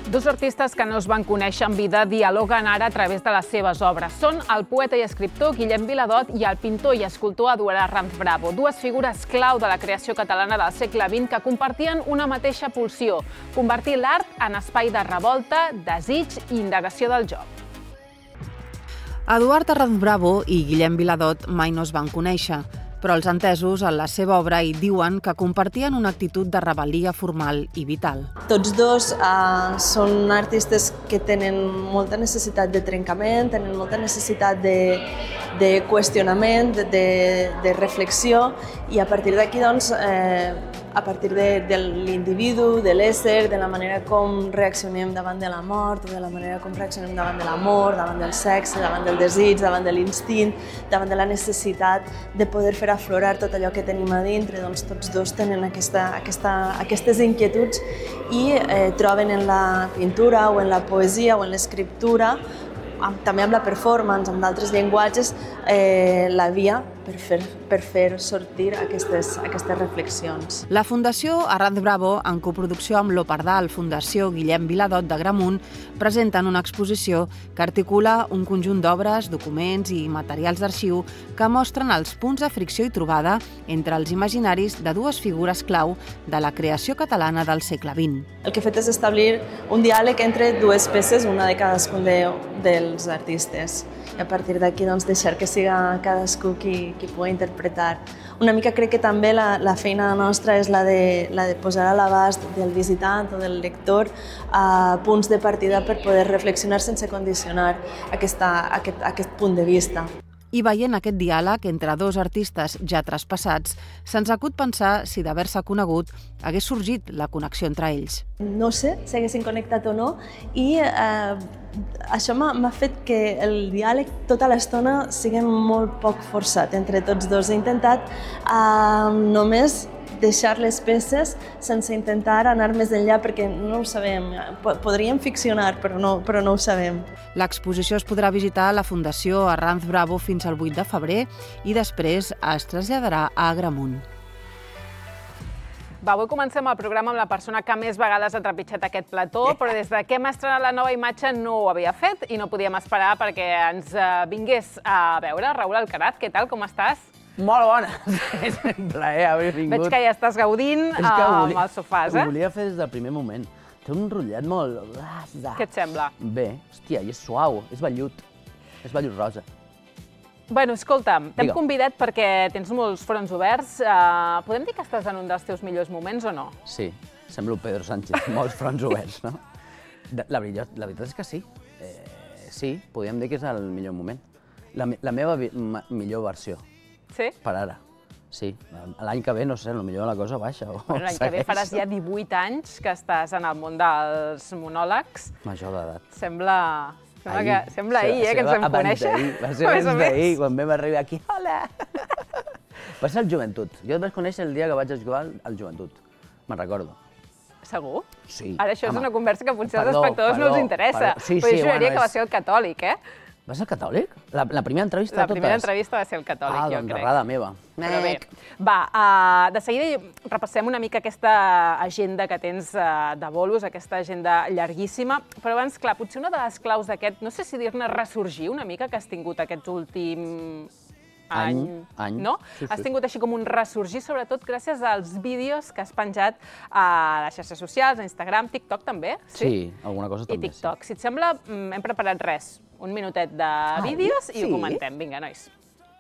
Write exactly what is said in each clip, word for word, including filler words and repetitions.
Dos artistes que no es van conèixer en vida dialoguen ara a través de les seves obres. Són el poeta i escriptor Guillem Viladot i el pintor i escultor Eduard Arranz Bravo, dues figures clau de la creació catalana del segle vint que compartien una mateixa pulsió: convertir l'art en espai de revolta, desig i indagació del joc. Eduard Arranz Bravo i Guillem Viladot mai no es van conèixer, però els entesos en la seva obra hi diuen que compartien una actitud de rebel·lia formal i vital. Tots dos uh, són artistes que tenen molta necessitat de trencament, tenen molta necessitat de, de qüestionament, de, de reflexió, i a partir d'aquí, doncs, eh, a partir de, de l'individu, de l'ésser, de la manera com reaccionem davant de la mort, de la manera com reaccionem davant de l'amor, davant del sexe, davant del desig, davant de l'instint, davant de la necessitat de poder fer aflorar tot allò que tenim a dintre, doncs tots dos tenen aquesta, aquesta, aquestes inquietuds i eh, troben en la pintura o en la poesia o en l'escriptura, també amb la performance, amb d'altres llenguatges, eh, la via per fer, per fer sortir aquestes, aquestes reflexions. La Fundació Arranz Bravo, en coproducció amb l'Opardal Fundació Guillem Viladot d'Agramunt, presenten una exposició que articula un conjunt d'obres, documents i materials d'arxiu que mostren els punts de fricció i trobada entre els imaginaris de dues figures clau de la creació catalana del segle vint. El que he fet és establir un diàleg entre dues peces, una de cadascun de, dels artistes. I a partir d'aquí, doncs, deixar que siga cadascú qui, qui pugui interpretar. Una mica crec que també la, la feina nostra és la de, la de posar a l'abast del visitant o del lector a punts de partida per poder reflexionar sense condicionar aquesta, aquest, aquest punt de vista. I veient aquest diàleg entre dos artistes ja traspassats, se'ns acut pensar si d'haver-se conegut hagués sorgit la connexió entre ells. No sé si haguessin connectat o no, i eh, això m'ha fet que el diàleg tota l'estona sigui molt poc forçat entre tots dos. He intentat eh, només deixar les peces sense intentar anar més enllà, perquè no ho sabem. Podríem ficcionar, però no, però no ho sabem. L'exposició es podrà visitar a la Fundació Arranz Bravo fins al vuit de febrer i després es traslladarà a Agramunt. Va, avui comencem el programa amb la persona que més vegades ha trepitjat aquest plató, però des de que hem estrenat la nova imatge no ho havia fet i no podíem esperar perquè ens vingués a veure. Raül Alcaraz, què tal, com estàs? Molt bona! És un plaer haver vingut. Veig que ja estàs gaudint amb els sofàs, eh? Ho volia fer des del primer moment. Té un rotllet molt... Què et sembla? Bé, hòstia, i és suau, és vellut. És vellut rosa. Bueno, escolta'm, t'hem convidat perquè tens molts fronts oberts. Podem dir que estàs en un dels teus millors moments o no? Sí, semblo Pedro Sánchez, molts fronts oberts, no? La veritat és que sí. Sí, podríem dir que és el millor moment. La meva millor versió. Sí? Per ara, sí. L'any que ve, no sé, potser la cosa baixa. L'any que ve faràs ja divuit anys que estàs en el món dels monòlegs. Major d'edat. Sembla... Sembla ahir, eh, que ens vam conèixer. Va ser abans d'ahir, quan vam arribar aquí. Hola! Va ser el Joventut. Jo et vaig conèixer el dia que vaig jugar al Joventut. Me'n recordo. Segur? Sí. Ara això és una conversa que potser als espectadors no els interessa. Sí, sí, però jo juraria que va ser el catòlic, eh? Va ser el catòlic? La, la primera entrevista la de totes? La primera entrevista va ser el catòlic, ah, jo doncs, crec. errada meva. Però bé, va, uh, de seguida repassem una mica aquesta agenda que tens uh, de bolos, aquesta agenda llarguíssima, però abans, clar, potser una de les claus d'aquest, no sé si dir-ne ressorgir una mica, que has tingut aquest últim any, any. no? Sí, sí. Has tingut així com un ressorgir, sobretot gràcies als vídeos que has penjat a les xarxes socials, a Instagram, TikTok també? Sí, sí alguna cosa també. I TikTok. Si et sembla, hem preparat res, un minutet de vídeos i ho comentem. Vinga, nois.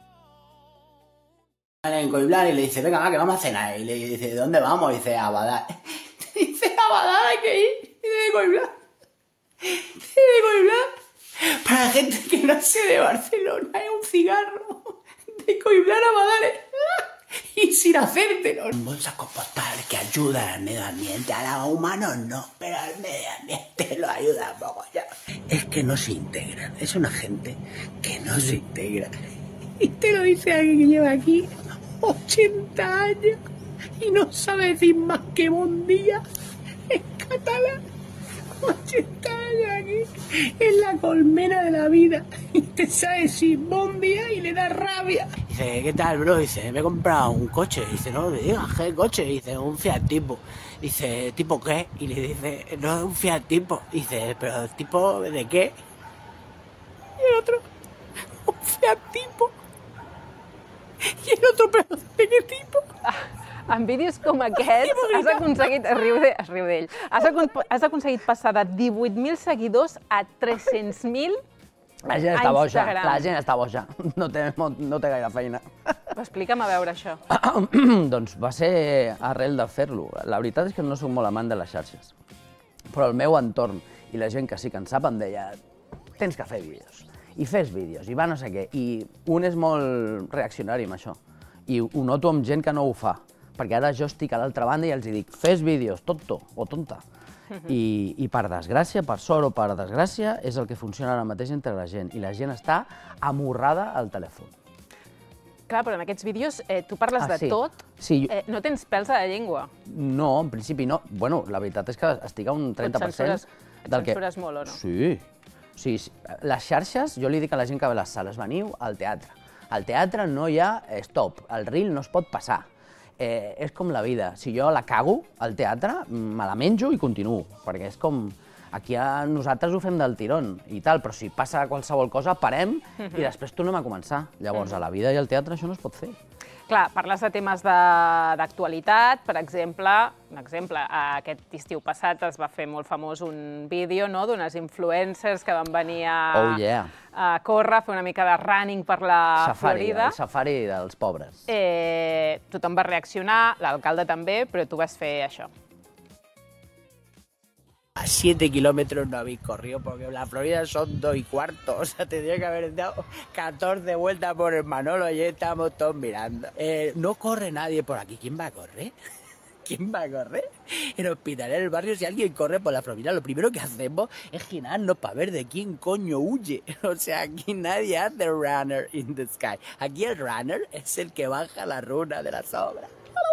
En Coiblán y le dice, venga, va, que vamos a cenar. Y le dice, ¿de dónde vamos? Y dice, a Badal. Dice, a Badal hay que ir. Y de Coiblán. De Coiblán. Para la gente que no sé de Barcelona, es un cigarro. De Coiblán a Badal. Y sin hacértelo. Bolsas compostables que ayudan al medio ambiente. A los humanos no, pero al medio ambiente lo ayuda un poco. Es que no se integran. Es una gente que no se integra. Y te lo dice alguien que lleva aquí ochenta años y no sabe decir más que bon día en catalán. ochenta años aquí en la colmena de la vida y te sabe decir bon día y le da rabia. Dice, ¿qué tal, bro? Dice, me he comprado un coche. Dice, no me digas, ¿qué coche? Dice, un Fiat Tipo. Dice, ¿tipo qué? Y le dice, no, un Fiat Tipo. Dice, ¿pero tipo de qué? Y el otro, un Fiat Tipo. I el otro, però de què tipo? En vídeos com aquests has aconseguit... Es riu de- es riu d'ell. Has, acon- has aconseguit passar de divuit mil seguidors a tres-cents mil La gent a està boja, Instagram. la gent està boja. No té, no té gaire feina. Explica'm a veure això. Doncs va ser arrel de fer-lo. La veritat és que no soc molt amant de les xarxes. Però el meu entorn i la gent que sí que en sap em deia tens que fer vídeos. I fes vídeos, i va no sé què. I un és molt reaccionari amb això. I ho noto amb gent que no ho fa. Perquè ara jo estic a l'altra banda i els dic fes vídeos, tonto o tonta. I, I per desgràcia, per sort o per desgràcia, és el que funciona ara mateix entre la gent. I la gent està amorrada al telèfon. Clar, però en aquests vídeos eh, tu parles Ah, de sí. tot, Sí, jo- eh, no tens pèls a la llengua. No, en principi no. Bueno, la veritat és que estic a un trenta per cent censures- et del que... censures molt, o no? Sí. Sí, sí. Les xarxes, jo li dic a la gent que ve a les sales, veniu al teatre. Al teatre no hi ha stop, el reel no es pot passar. Eh, és com la vida. Si jo la cago al teatre, me la menjo i continuo, perquè és com... Aquí a nosaltres ho fem del tirón i tal, però si passa qualsevol cosa, parem i després tornem a començar. Llavors, a la vida i al teatre això no es pot fer. Clar, parles de temes de- d'actualitat, per exemple, un exemple, aquest estiu passat es va fer molt famós un vídeo, no?, d'unes influencers que van venir a, Oh, yeah. a córrer, a fer una mica de running per la Safari, Florida. el safari dels pobres. Eh, tothom va reaccionar, l'alcalde també, però tu vas fer això. A siete kilómetros no habéis corrido porque la Florida son dos y cuarto. O sea, tendría que haber dado catorce vueltas por el Manolo y estamos todos mirando. Eh, no corre nadie por aquí. ¿Quién va a correr? ¿Quién va a correr? En Hospitalet, en el barrio, si alguien corre por la Florida, lo primero que hacemos es girarnos para ver de quién coño huye. O sea, aquí nadie hace runner in the sky. Aquí el runner es el que baja la runa de las obras.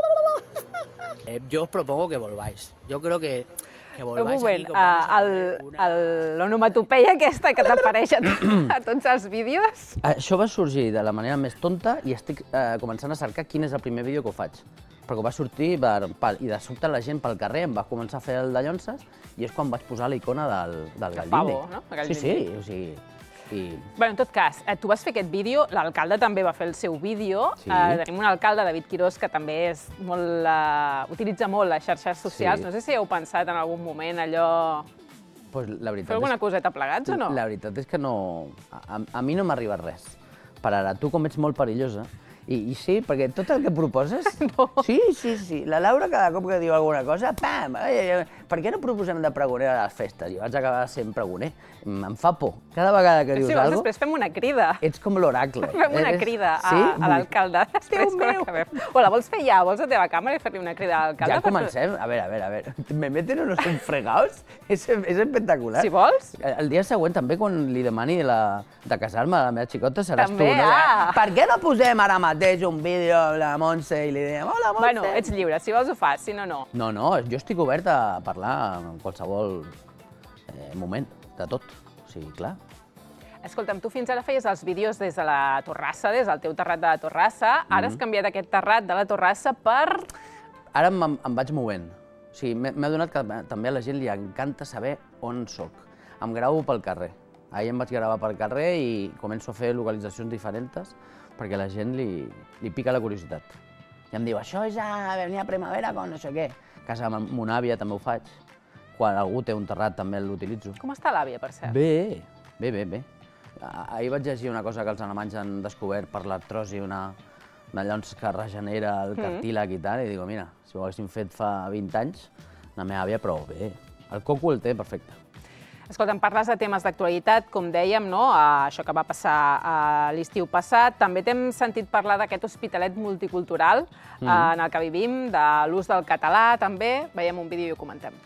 Eh, yo os propongo que volváis. Yo creo que... Un moment, l'onomatopeia aquesta que t'apareix a, a tots els vídeos... Això va sorgir de la manera més tonta i estic eh, començant a cercar quin és el primer vídeo que ho faig. Perquè va sortir per, per, i de sobte la gent pel carrer em va començar a fer el de llonces i és quan vaig posar la icona del, del gall pavo, d'indi. no? El gall Sí, sí, d'indi. o sigui... I... Bé, en tot cas, eh, tu vas fer aquest vídeo, l'alcalde també va fer el seu vídeo. Sí. Eh, tenim un alcalde, David Quirós, que també és molt, eh, utilitza molt les xarxes socials. Sí. No sé si heu pensat en algun moment allò... Pues la veritat Fer alguna és... coseta plegats o no? La veritat és que no... A, a mi no m'ha arribat res. Per ara, tu com ets molt perillosa, i, i sí, perquè tot el que proposes... No. Sí, sí, sí. La Laura cada cop que diu alguna cosa, pam! Ai, ai, ai. Per què no proposem de pregoner a les festes? I vaig acabar sent pregoner. Em fa por. Cada vegada que dius Si vols, alguna cosa... després fem una crida. Ets com l'oracle. Fem una Eres- crida a, Sí? a l'alcalde. Després, quan meu. acabem. O la vols fer ja? Vols la teva càmera i fer-li una crida a l'alcalde? Ja comencem? A veure, a veure, a veure. Me meten unos fregados? És, és espectacular. Si vols. El dia següent, també, quan li demani la, de casar-me a la meva xicota, seràs També, tu, no? ah. Per què no posem ara mateix un vídeo amb la Montse i li diem hola, Montse? Bueno, ets lliure. Si vols ho fas, si no, no. No, no, jo estic obert a parlar en qualsevol eh, moment, de tot. O sigui, clar. Escolta'm, tu fins ara feies els vídeos des de la Torrassa, des del teu terrat de la Torrassa. Ara has canviat aquest terrat de la Torrassa per... Ara em, em vaig movent. O sigui, m'he m'he adonat que també a la gent li encanta saber on sóc. Em gravo pel carrer. Ahir em vaig gravar pel carrer i començo a fer localitzacions diferents perquè a la gent li, li pica la curiositat. I em diu, això és a venir a primavera con no sé què. A casa amb mon àvia també ho faig. Quan algú té un terrat també l'utilitzo. Com està l'àvia, per cert? Bé, bé, bé, bé. Ah, Ahir vaig llegir una cosa que els alemanys han descobert per l'artrosi, una, una llavors que regenera el cartílag i tal, i digo, mira, si ho haguéssim fet fa vint anys, la meva àvia prou bé. El coco el té perfecte. Escolta'm, parles de temes d'actualitat, com dèiem, no? Ah, això que va passar ah, l'estiu passat. També t'hem sentit parlar d'aquest hospitalet multicultural mm. ah, en el que vivim, de l'ús del català, també. Veiem un vídeo i ho comentem.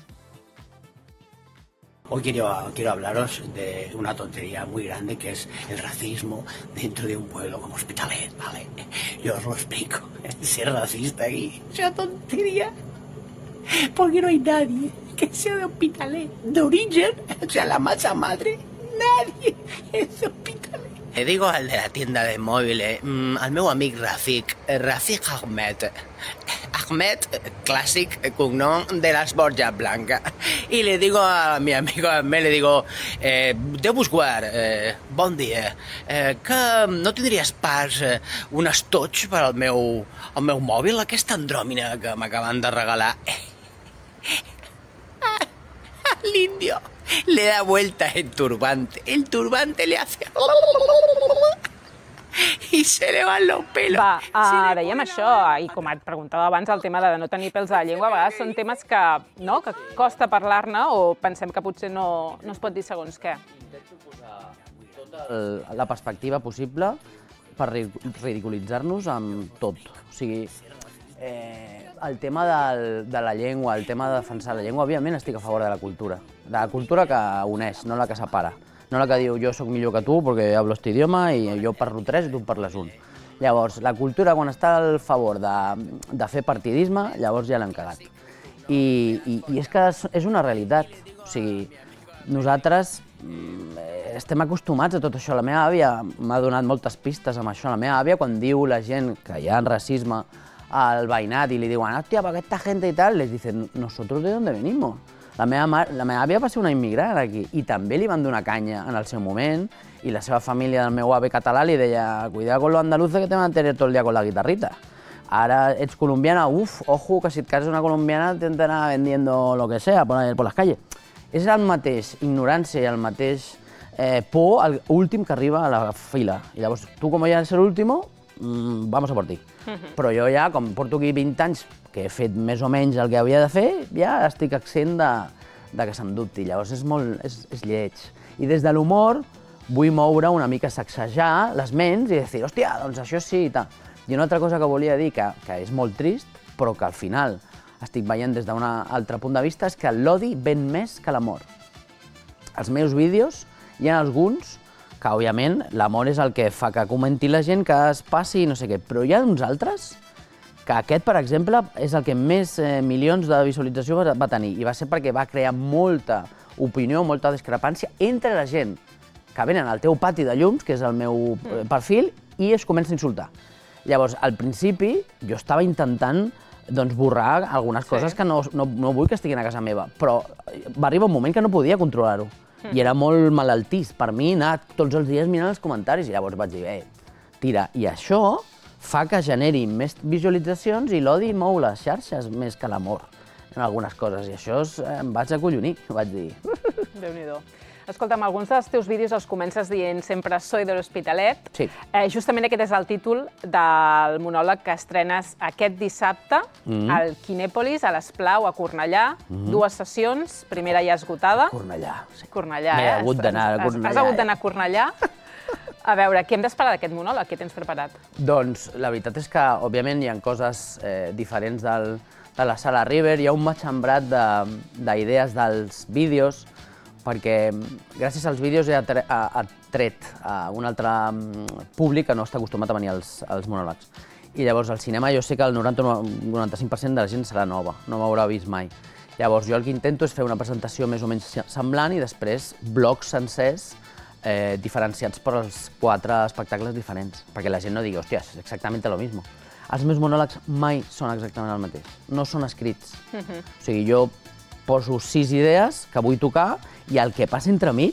Hoy quiero, quiero hablaros de una tontería muy grande que es el racismo dentro de un pueblo como Hospitalet, ¿vale? Yo os lo explico. Ser racista aquí es una tontería. Porque no hay nadie que sea de Hospitalet, de origen, o sea, la masa madre, nadie es de Hospitalet. Le digo al de la tienda de móviles, mmm, al meu amic Rafik, Rafik Ahmed, Ahmed, clásic cognom de las Borjas Blanca. Y le digo a mi amigo Ahmed, le digo, eh, Déu vos guard, eh, bon dia, eh, que no tindries pas eh, un estoig per al meu, al meu mòbil, aquesta andròmina que m'acaben de regalar? L'indio le da vuelta el turbante, el turbante le hace... i se le van los pelos. Va, uh, dèiem això, i com et preguntava abans, el tema de no tenir pèls a la llengua, a vegades són temes que, no, que costa parlar-ne o pensem que potser no, no es pot dir segons què. Intento posar tota la perspectiva possible per ridiculitzar-nos amb tot. O sigui, eh, el tema del, de la llengua, el tema de defensar la llengua, òbviament estic a favor de la cultura. De la cultura que uneix, no la que separa. No la que diu jo sóc millor que tu perquè hablo este idioma i jo parlo tres i tu parles un. Llavors, la cultura quan està al favor de, de fer partidisme, llavors ja l'hem cagat. I, i, I és que és una realitat. O sigui, nosaltres estem acostumats a tot això. La meva àvia m'ha donat moltes pistes amb això. La meva àvia, quan diu la gent que hi ha racisme al veïnat i li diuen hòstia, per aquesta gent i tal, les dicen, nosotros de dónde venimos? La meva, la meva àvia va ser una immigrant aquí i també li van donar canya en el seu moment i la seva família del meu avi català li deia cuidado con los andaluces que te van a tener todo el día con la guitarrita. Ara ets colombiana, uf, ojo, que si et cases una colombiana t'entrarà vendiendo lo que sea por, por las calles. És el mateix ignorància i el mateix eh, por al últim que arriba a la fila. I llavors tu, com ja ets l'últim, mmm, vamos a por ti. Uh-huh. Però jo ja, com porto aquí vint anys, que he fet més o menys el que havia de fer, ja estic accent de, de que se'm dubti. Llavors és molt, és, és lleig. I des de l'humor vull moure una mica, sacsejar les ments i dir, hòstia, doncs això sí i tal. I una altra cosa que volia dir, que, que és molt trist, però que al final estic veient des d'un altre punt de vista, és que l'odi ven més que l'amor. Els meus vídeos, hi ha alguns que, òbviament, l'amor és el que fa que comenti la gent, que es passi i no sé què, però hi ha uns altres que aquest, per exemple, és el que més eh, milions de visualització va, va tenir, i va ser perquè va crear molta opinió, molta discrepància entre la gent que venen al teu pati de llums, que és el meu eh, perfil, i es comença a insultar. Llavors, al principi, jo estava intentant doncs, borrar algunes sí. coses que no, no, no vull que estiguin a casa meva, però va arribar un moment que no podia controlar-ho. Mm. I era molt malaltís per mi anar tots els dies mirant els comentaris, i llavors vaig dir, eh, tira, i això fa que generi més visualitzacions i l'odi mou les xarxes més que l'amor en algunes coses, i això és, em vaig acollonir, vaig dir. Déu-n'hi-do. Escolta'm, alguns dels teus vídeos els comences dient sempre soy de l'Hospitalet. Sí. Eh, justament aquest és el títol del monòleg que estrenes aquest dissabte mm-hmm. al Kinèpolis, a l'Esplau, a Cornellà. Mm-hmm. Dues sessions, primera ja esgotada. Cornellà, sí. Cornellà, M'he eh? hagut d'anar a Cornellà. Has hagut d'anar a Cornellà. A veure, què hem d'esperar d'aquest monòleg? Què tens preparat? Doncs la veritat és que, òbviament, hi ha coses eh, diferents del, de la Sala River. Hi ha un matxembrat d'idees de, dels vídeos, perquè gràcies als vídeos he atret a un altre públic que no està acostumat a venir als, als monòlegs. I llavors al cinema jo sé que el noranta a noranta-cinc per cent de la gent serà nova, no m'haurà vist mai. Llavors jo el que intento és fer una presentació més o menys semblant i després blocs sencers eh, diferenciats per als quatre espectacles diferents, perquè la gent no digui, hòstia, és exactament lo mismo. Els meus monòlegs mai són exactament el mateix, no són escrits. Uh-huh. O sigui, jo poso sis idees que vull tocar i el que passa entremig,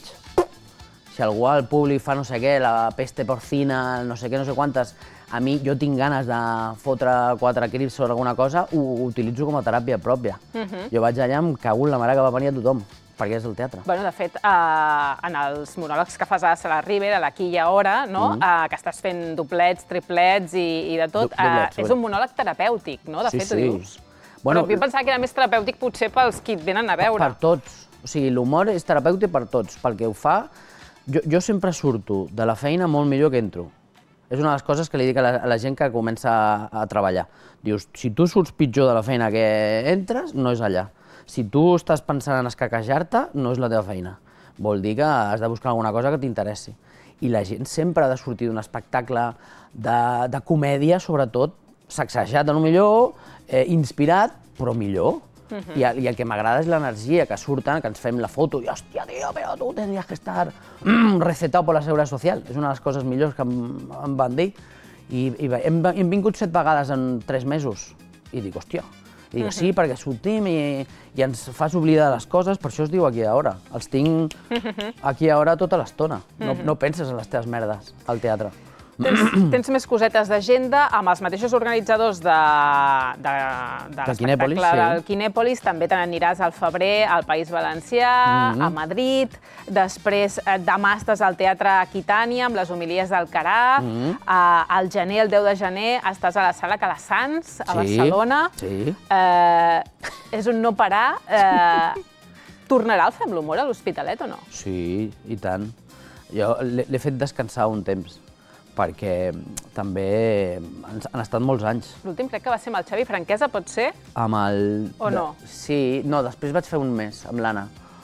si algú al públic fa no sé què, la peste porcina, no sé què, no sé quantes, a mi jo tinc ganes de fotre quatre crips sobre alguna cosa, ho, ho utilitzo com a teràpia pròpia. Uh-huh. Jo vaig allà, em cago en la mare que va venir a tothom, perquè és el teatre. Bueno, de fet, eh, en els monòlegs que fas a la Sala River, a l'Aquí i Ara, no? Mm. eh, que estàs fent doblets, triplets i, i de tot, doblets, eh, és un monòleg terapèutic, no? De sí, fet, sí. ho dius. Bueno, però jo pensava que era més terapèutic potser pels qui et venen a veure. Per tots. O sigui, l'humor és terapèutic per tots, perquè ho fa... Jo, jo sempre surto de la feina molt millor que entro. És una de les coses que li dic a la, a la gent que comença a, a treballar. Dius, si tu surts pitjor de la feina que entres, no és allà. Si tu estàs pensant en escaquejar-te, no és la teva feina. Vol dir que has de buscar alguna cosa que t'interessi. I la gent sempre ha de sortir d'un espectacle de, de comèdia, sobretot, sacsejat, no millor, eh, inspirat, però millor. Uh-huh. I, I el que m'agrada és l'energia que surten, que ens fem la foto, i hòstia, tio, però tu tendries que estar mm, recetado por la Seguridad Social. És una de les coses millors que em, em van dir. I, i hem, hem vingut set vegades en tres mesos. i dic, hòstia, i dic, sí, perquè sortim i, i ens fas oblidar les coses, per això es diu Aquí i Ara. Els tinc aquí i ara tota l'estona. No, no penses en les teves merdes al teatre. Tens, tens més cosetes d'agenda amb els mateixos organitzadors de, de, de, de Quinèpolis, l'espectacle sí. del Quinèpolis. També te n'aniràs al febrer al País Valencià, mm-hmm. a Madrid. Després, demà estàs al Teatre Aquitània amb les homilies d'Alcarà. Mm-hmm. Al gener, el deu de gener, estàs a la Sala Calasanz, a sí, Barcelona. Sí. Eh, és un no parar. Eh, tornarà el Fem l'Humor a l'Hospitalet o no? Sí, i tant. Jo l'he fet descansar un temps, perquè també han estat molts anys. L'últim crec que va ser amb el Xavi Franquesa, pot ser? Amb el... O no? Sí, no, després vaig fer un mes amb l'Anna,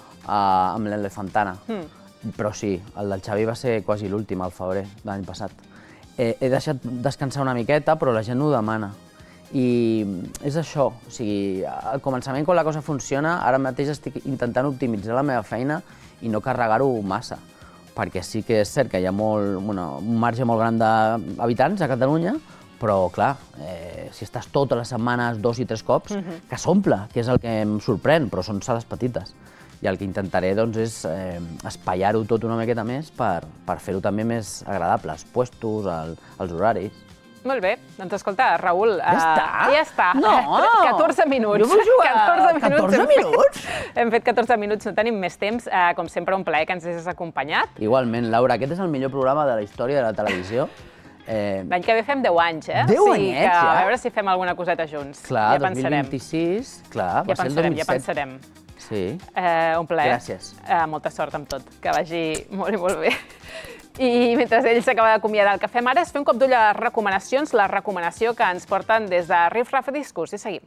amb l'Elefantana. Mm. Però sí, el del Xavi va ser quasi l'últim, al febrer de l'any passat. He deixat descansar una miqueta, però la gent ho demana. I és això, o sigui, al començament, quan la cosa funciona, ara mateix estic intentant optimitzar la meva feina i no carregar-ho massa. Perquè sí que és cert que hi ha molt, bueno, un marge molt gran d'habitants a Catalunya, però, clar, eh, si estàs totes les setmanes dos i tres cops, uh-huh. que s'omple, que és el que em sorprèn, però són sales petites. I el que intentaré, doncs, és eh, espaiar-ho tot una miqueta més per, per fer-ho també més agradable, els puestos, el, els horaris. Molt bé, doncs escolta, Raül... Ja està? Uh, ja està. No! catorze minuts. Jo vull jugar catorze minuts. catorze minuts? Hem fet catorze minuts, no tenim més temps. Uh, com sempre, un plaer que ens hagis acompanyat. Igualment, Laura, aquest és el millor programa de la història de la televisió. Eh... L'any que ve fem deu anys, eh? deu o sigui anyets, que, ja? A veure si fem alguna coseta junts. Clar, ja dos mil vint-i-sis, clar, va ja ser el pensarem, dos mil set. Ja pensarem. Sí. Eh, un plaer. Gràcies. Eh, molta sort amb tot, que vagi molt i molt bé. I mentre ell s'acaba d'acomiadar, el que fem ara és fer un cop d'ull a les recomanacions, la recomanació que ens porten des de Riff Raff Discurs. I seguim.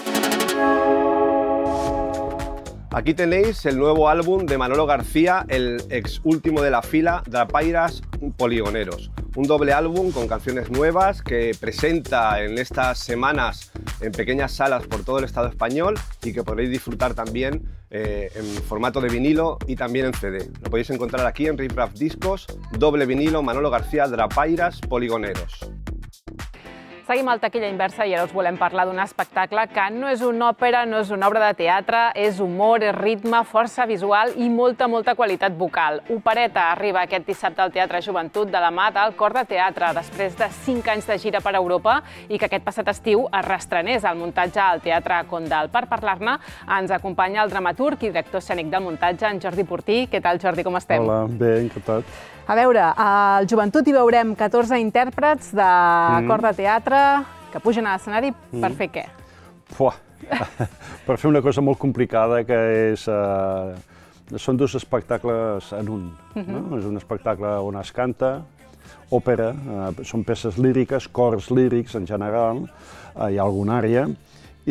Aquí tenéis el nuevo álbum de Manolo García, el ex último de la fila, Drapairas Poligoneros. Un doble álbum con canciones nuevas que presenta en estas semanas en pequeñas salas por todo el Estado español y que podréis disfrutar también eh, en formato de vinilo y también en C D. Lo podéis encontrar aquí en Riff Raff Discos, doble vinilo, Manolo García, Drapairas Poligoneros. Seguim al Taquilla Inversa i ara us volem parlar d'un espectacle que no és una òpera, no és una obra de teatre, és humor, és ritme, força visual i molta, molta qualitat vocal. Opereta arriba aquest dissabte al Teatre Joventut de la mà del Cor de Teatre, després de cinc anys de gira per Europa i que aquest passat estiu es reestrenés el muntatge al Teatre Condal. Per parlar-ne ens acompanya el dramaturg i director escènic del muntatge, en Jordi Portí. Què tal, Jordi, com estem? Hola, bé, encantat. A veure, al Joventut hi veurem catorze intèrprets de mm. cor de teatre que pugen a l'escenari mm. per fer què? Puah. Per fer una cosa molt complicada que és... Uh, són dos espectacles en un. Mm-hmm. No? És un espectacle on es canta, òpera, uh, són peces líriques, cors lírics en general, uh, hi ha alguna àrea, i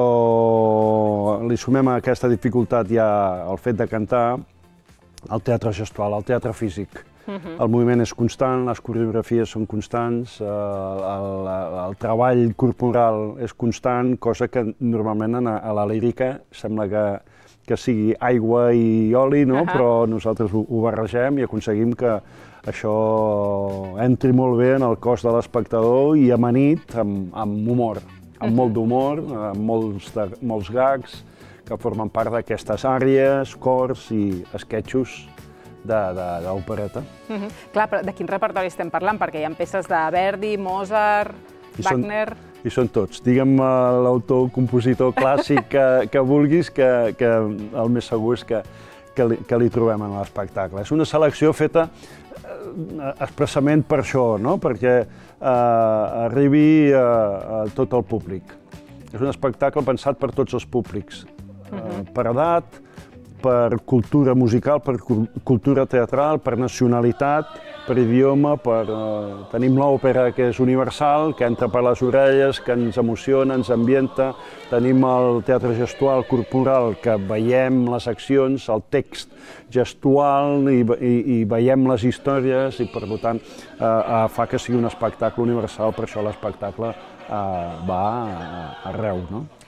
però li sumem a aquesta dificultat ja el fet de cantar el teatre gestual, el teatre físic. Uh-huh. El moviment és constant, les coreografies són constants, el, el, el treball corporal és constant, cosa que normalment a, a la lírica sembla que, que sigui aigua i oli, no? Uh-huh. Però nosaltres ho, ho barregem i aconseguim que això entri molt bé en el cos de l'espectador i amanit amb, amb humor, amb uh-huh. molt d'humor, amb molts, de, molts gags que formen part d'aquestes àrees, cors i esquetxos d'opereta. Uh -huh. Clar, però de quin repertori estem parlant? Perquè hi ha peces de Verdi, Mozart, I Wagner... Són, I són tots. Digue'm l'autor, compositor clàssic que, que vulguis, que, que el més segur és que, que, li, que li trobem en l'espectacle. És una selecció feta eh, expressament per això, no? Perquè eh, arribi a, a tot el públic. És un espectacle pensat per tots els públics, uh -huh. eh, per edat, per cultura musical, per cultura teatral, per nacionalitat, per idioma, per... Eh, tenim l'òpera que és universal, que entra per les orelles, que ens emociona, ens ambienta. Tenim el teatre gestual corporal, que veiem les accions, el text gestual i, i, i veiem les històries i, per tant, eh, eh, fa que sigui un espectacle universal, per això l'espectacle eh, va arreu, no?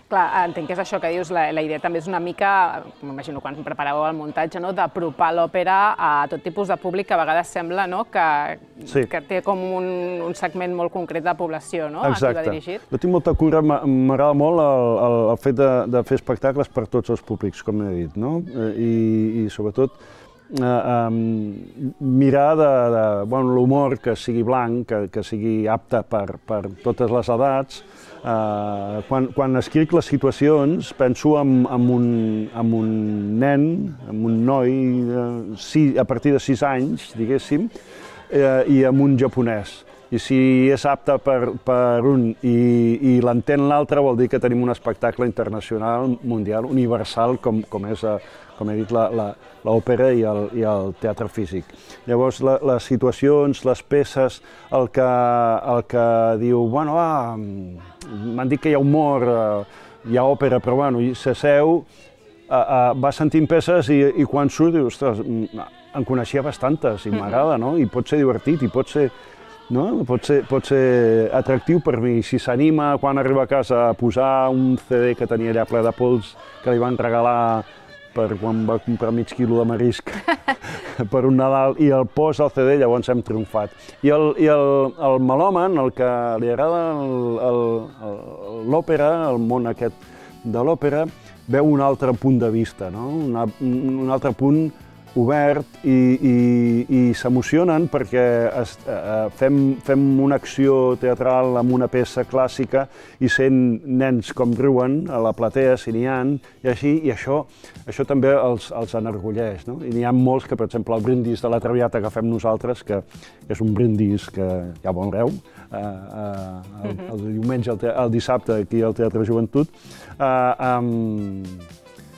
Clar, entenc que és això que dius, la, la idea també és una mica, m'imagino quan preparàveu el muntatge, no? D'apropar l'òpera a tot tipus de públic que a vegades sembla, no? que, Sí. que té com un, un segment molt concret de població, no? Exacte. A qui va dirigit. Jo tinc molta cura, m'a- m'agrada molt el, el, el fet de, de fer espectacles per tots els públics, com he dit, no? I, i sobretot eh, um, mirar de, de bueno, l'humor que sigui blanc, que, que sigui apte per, per totes les edats. Uh, quan, quan escric les situacions penso en, en, un, en un nen, en un noi de, si, a partir de sis anys, diguéssim, eh, i en un japonès. I si és apte per, per un i, i l'entén l'altre, vol dir que tenim un espectacle internacional, mundial, universal, com, com és, eh, com he dit, l'òpera i, el, i el teatre físic. Llavors, la, les situacions, les peces, el que, el que diu, bueno, ah, m'han dit que hi ha humor, eh, hi ha òpera, però bueno, i s'asseu, eh, eh, va sentint peces i, i quan surt diu, ostres, en coneixia bastantes i m'agrada, no? I pot ser divertit, i pot ser, no? pot ser, pot ser atractiu per mi. Si s'anima quan arriba a casa a posar un C D que tenia allà ple de pols que li van regalar per quan va comprar mig quilo de marisc per un Nadal i el posa al C D, llavors hem triomfat. I el, i el, el melòman, el que li agrada l'òpera, el món aquest de l'òpera, veu un altre punt de vista, no? Una, un altre punt obert i, i, i s'emocionen perquè es, eh, fem, fem una acció teatral amb una peça clàssica i sent nens com riuen a la platea, si n'hi ha, i així, i això, això també els, els enorgulleix, no? I n'hi ha molts que, per exemple, el brindis de la Traviata que fem nosaltres, que és un brindis que ja veureu, eh, eh, el, el diumenge, el, el dissabte, aquí al Teatre Joventut, eh, um,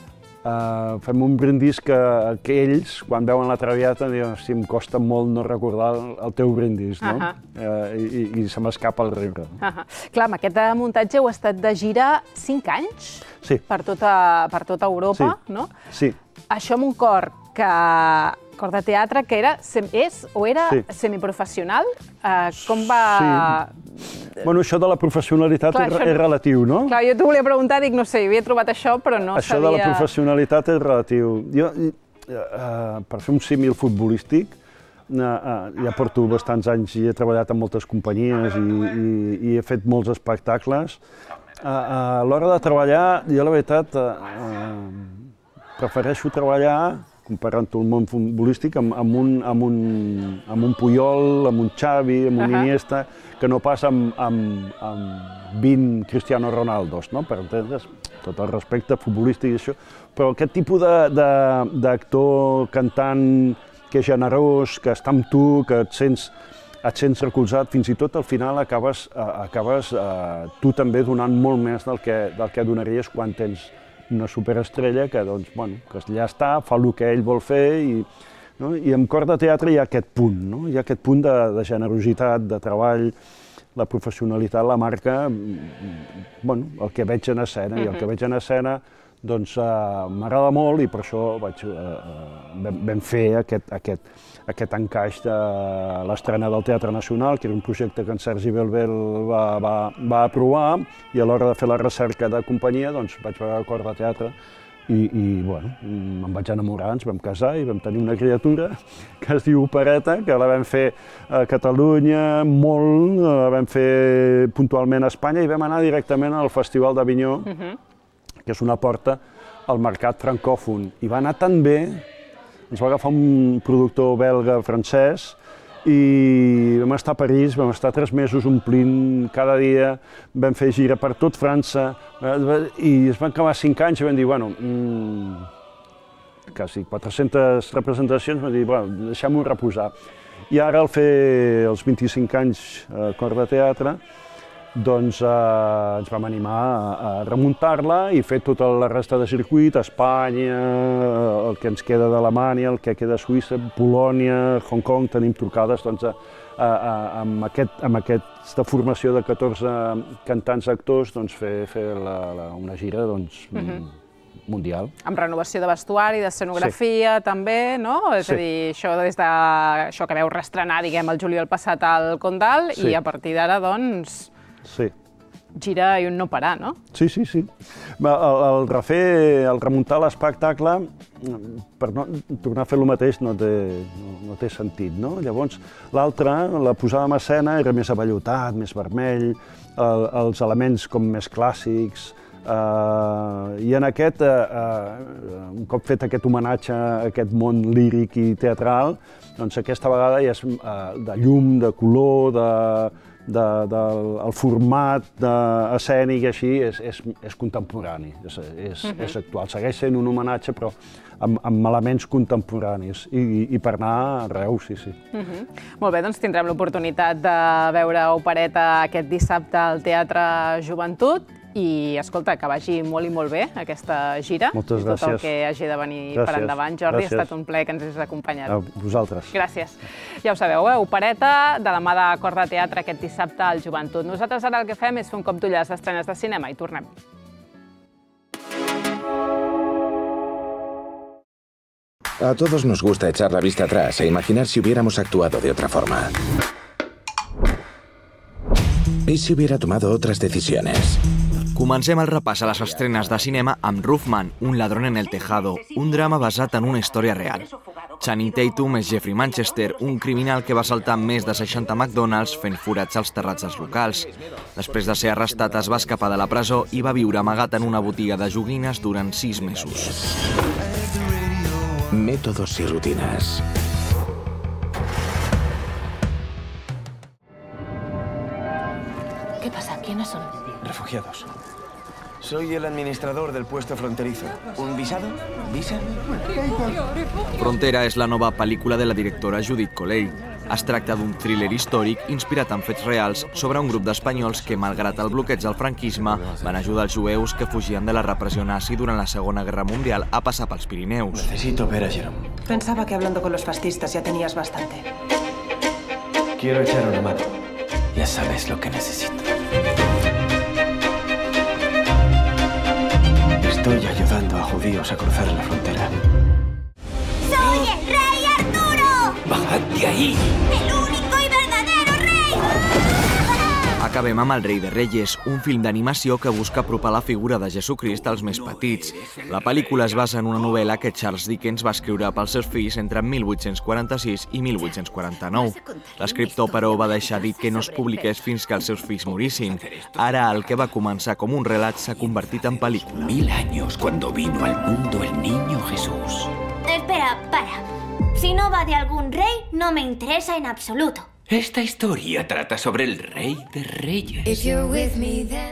Uh, fem un brindis que, que ells, quan veuen la Traviata, diuen, hosti, em costa molt no recordar el, el teu brindis, no? Uh -huh. uh, i, I se m'escapa el riure. Uh -huh. Clar, amb aquest muntatge heu estat de gira cinc anys sí. per, tota, per tota Europa, sí. no? Sí. Això amb un cor que... cor de teatre que era, és o era sí. semiprofessional? Uh, com va... Sí. Bueno, això de la professionalitat Clar, és, és relatiu, no? Clar, jo t'ho volia preguntar, dic, no sé, havia trobat això, però no això sabia... Això de la professionalitat és relatiu. Jo, uh, per fer un símil futbolístic, uh, uh, ja porto bastants anys i he treballat en moltes companyies i, i, i he fet molts espectacles. Uh, uh, a l'hora de treballar, jo la veritat, uh, uh, prefereixo treballar comparant-ho al món futbolístic, amb, amb, un, amb, un, amb un Puyol, amb un Xavi, amb un uh -huh. Iniesta, que no pas amb, amb, amb vint Cristiano Ronaldos, no? Per entendre's, tot el respecte futbolístic i això, però aquest tipus d'actor, cantant, que és generós, que està amb tu, que et sents, et sents recolzat, fins i tot al final acabes, acabes uh, tu també donant molt més del que, del que donaries quan tens una superestrella que, doncs, bueno, que ja està, fa el que ell vol fer i, no? I amb cor de teatre hi ha aquest punt, no? Hi ha aquest punt de, de generositat, de treball, la professionalitat, la marca, bueno, el que veig en escena, uh-huh. i el que veig en escena doncs uh, m'agrada molt i per això vaig, uh, uh, vam, vam fer aquest, aquest, aquest encaix de l'estrena del Teatre Nacional, que era un projecte que en Sergi Belbel va, va, va aprovar, i a l'hora de fer la recerca de companyia doncs vaig veure el cor de teatre i, i bueno, em vaig enamorar, ens vam casar i vam tenir una criatura que es diu Opereta, que la vam fer a Catalunya molt, la vam fer puntualment a Espanya i vam anar directament al Festival d'Avinyó, uh-huh. que és una porta al mercat francòfon. I va anar tan bé, ens va agafar un productor belga francès i vam estar a París, vam estar tres mesos omplint cada dia, vam fer gira per tot França i es van acabar cinc anys i vam dir, bueno, mmm, quasi quatre-centes representacions, vam dir, bueno, deixem-ho reposar. I ara al fer els vint-i-cinc anys a Cor de Teatre, doncs eh, ens vam animar a, a remuntar-la i fer tota la resta de circuit, Espanya, el que ens queda d'Alemanya, el que queda de Suïssa, Polònia, Hong Kong, tenim trucades doncs, a, a, a, amb, aquest, amb aquesta formació de catorze cantants actors doncs, fer, fer la, la, una gira doncs, uh-huh. mundial. Amb renovació de vestuari, d'escenografia sí. també, no? És sí. a dir, això, des de, això que veu restrenar, diguem, el juliol passat al Condal sí. i a partir d'ara, doncs, sí. gira i un no parar, no? Sí, sí, sí. El, el refer, el remuntar l'espectacle, per no tornar a fer el mateix no té, no, no té sentit, no? Llavors, l'altre, la posada en escena, era més avellotat, més vermell, el, els elements com més clàssics, Uh, i en aquest, uh, uh, un cop fet aquest homenatge a aquest món líric i teatral, doncs aquesta vegada ja és uh, de llum, de color, de, de, de, el format de escènic i així és, és, és contemporani, és, és, uh-huh. és actual. Segueix sent un homenatge però amb, amb elements contemporanis i, i per anar arreu, sí, sí. Uh-huh. Molt bé, doncs tindrem l'oportunitat de veure Opereta aquest dissabte al Teatre Joventut. I, escolta, que vagi molt i molt bé aquesta gira. Moltes gràcies. Tot el gràcies. que hagi de venir Gràcies. per endavant. Jordi, Gràcies. ha estat un plaer que ens hagis acompanyat. A vosaltres. Gràcies. Ja ho sabeu, eh? Opereta de la mà de Cor de Teatre aquest dissabte al Joventut. Nosaltres ara el que fem és fer un cop d'ull a les estrenes de cinema i tornem. A todos nos gusta echar la vista atrás e imaginar si hubiéramos actuado de otra forma. ¿Y si hubiera tomado otras decisiones? Comencem el repàs a les estrenes de cinema amb Roofman, un ladrón en el tejado, un drama basat en una història real. Channing Tatum és Jeffrey Manchester, un criminal que va saltar més de seixanta McDonald's fent forats als terrats dels locals. Després de ser arrestat es va escapar de la presó i va viure amagat en una botiga de joguines durant sis mesos. Métodos y rutinas. ¿Qué pasa? ¿Quiénes son? Refugiados. Soy el administrador del puesto fronterizo. ¿Un visado? ¿Visa? Frontera és la nova pel·lícula de la directora Judith Coley. Es tracta d'un thriller històric inspirat en fets reals sobre un grup d'espanyols que, malgrat el bloqueig del franquisme, van ajudar els jueus que fugien de la repressió nazi durant la Segona Guerra Mundial a passar pels Pirineus. Necesito ver a Jerome. Pensaba que hablando con los fascistas ya tenías bastante. Quiero echar una mano. Ya sabes lo que necesito. Estoy ayudando a judíos a cruzar la frontera. ¡Soy el rey Arturo! ¡Bajad de ahí! ¡El único y verdadero rey! Acabem amb El rei de Reyes, un film d'animació que busca apropar la figura de Jesucrist als més petits. La pel·lícula es basa en una novel·la que Charles Dickens va escriure pels seus fills entre mil vuit-cents quaranta-sis i mil vuit-cents quaranta-nou. L'escriptor, però, va deixar dit que no es publiqués fins que els seus fills morissin. Ara, el que va començar com un relat s'ha convertit en pel·lícula. Mil años cuando vino al mundo el niño Jesús. Espera, para. Si no va de algún rey, no me interesa en absoluto. Esta historia trata sobre el rey de reyes. If you're with me, then...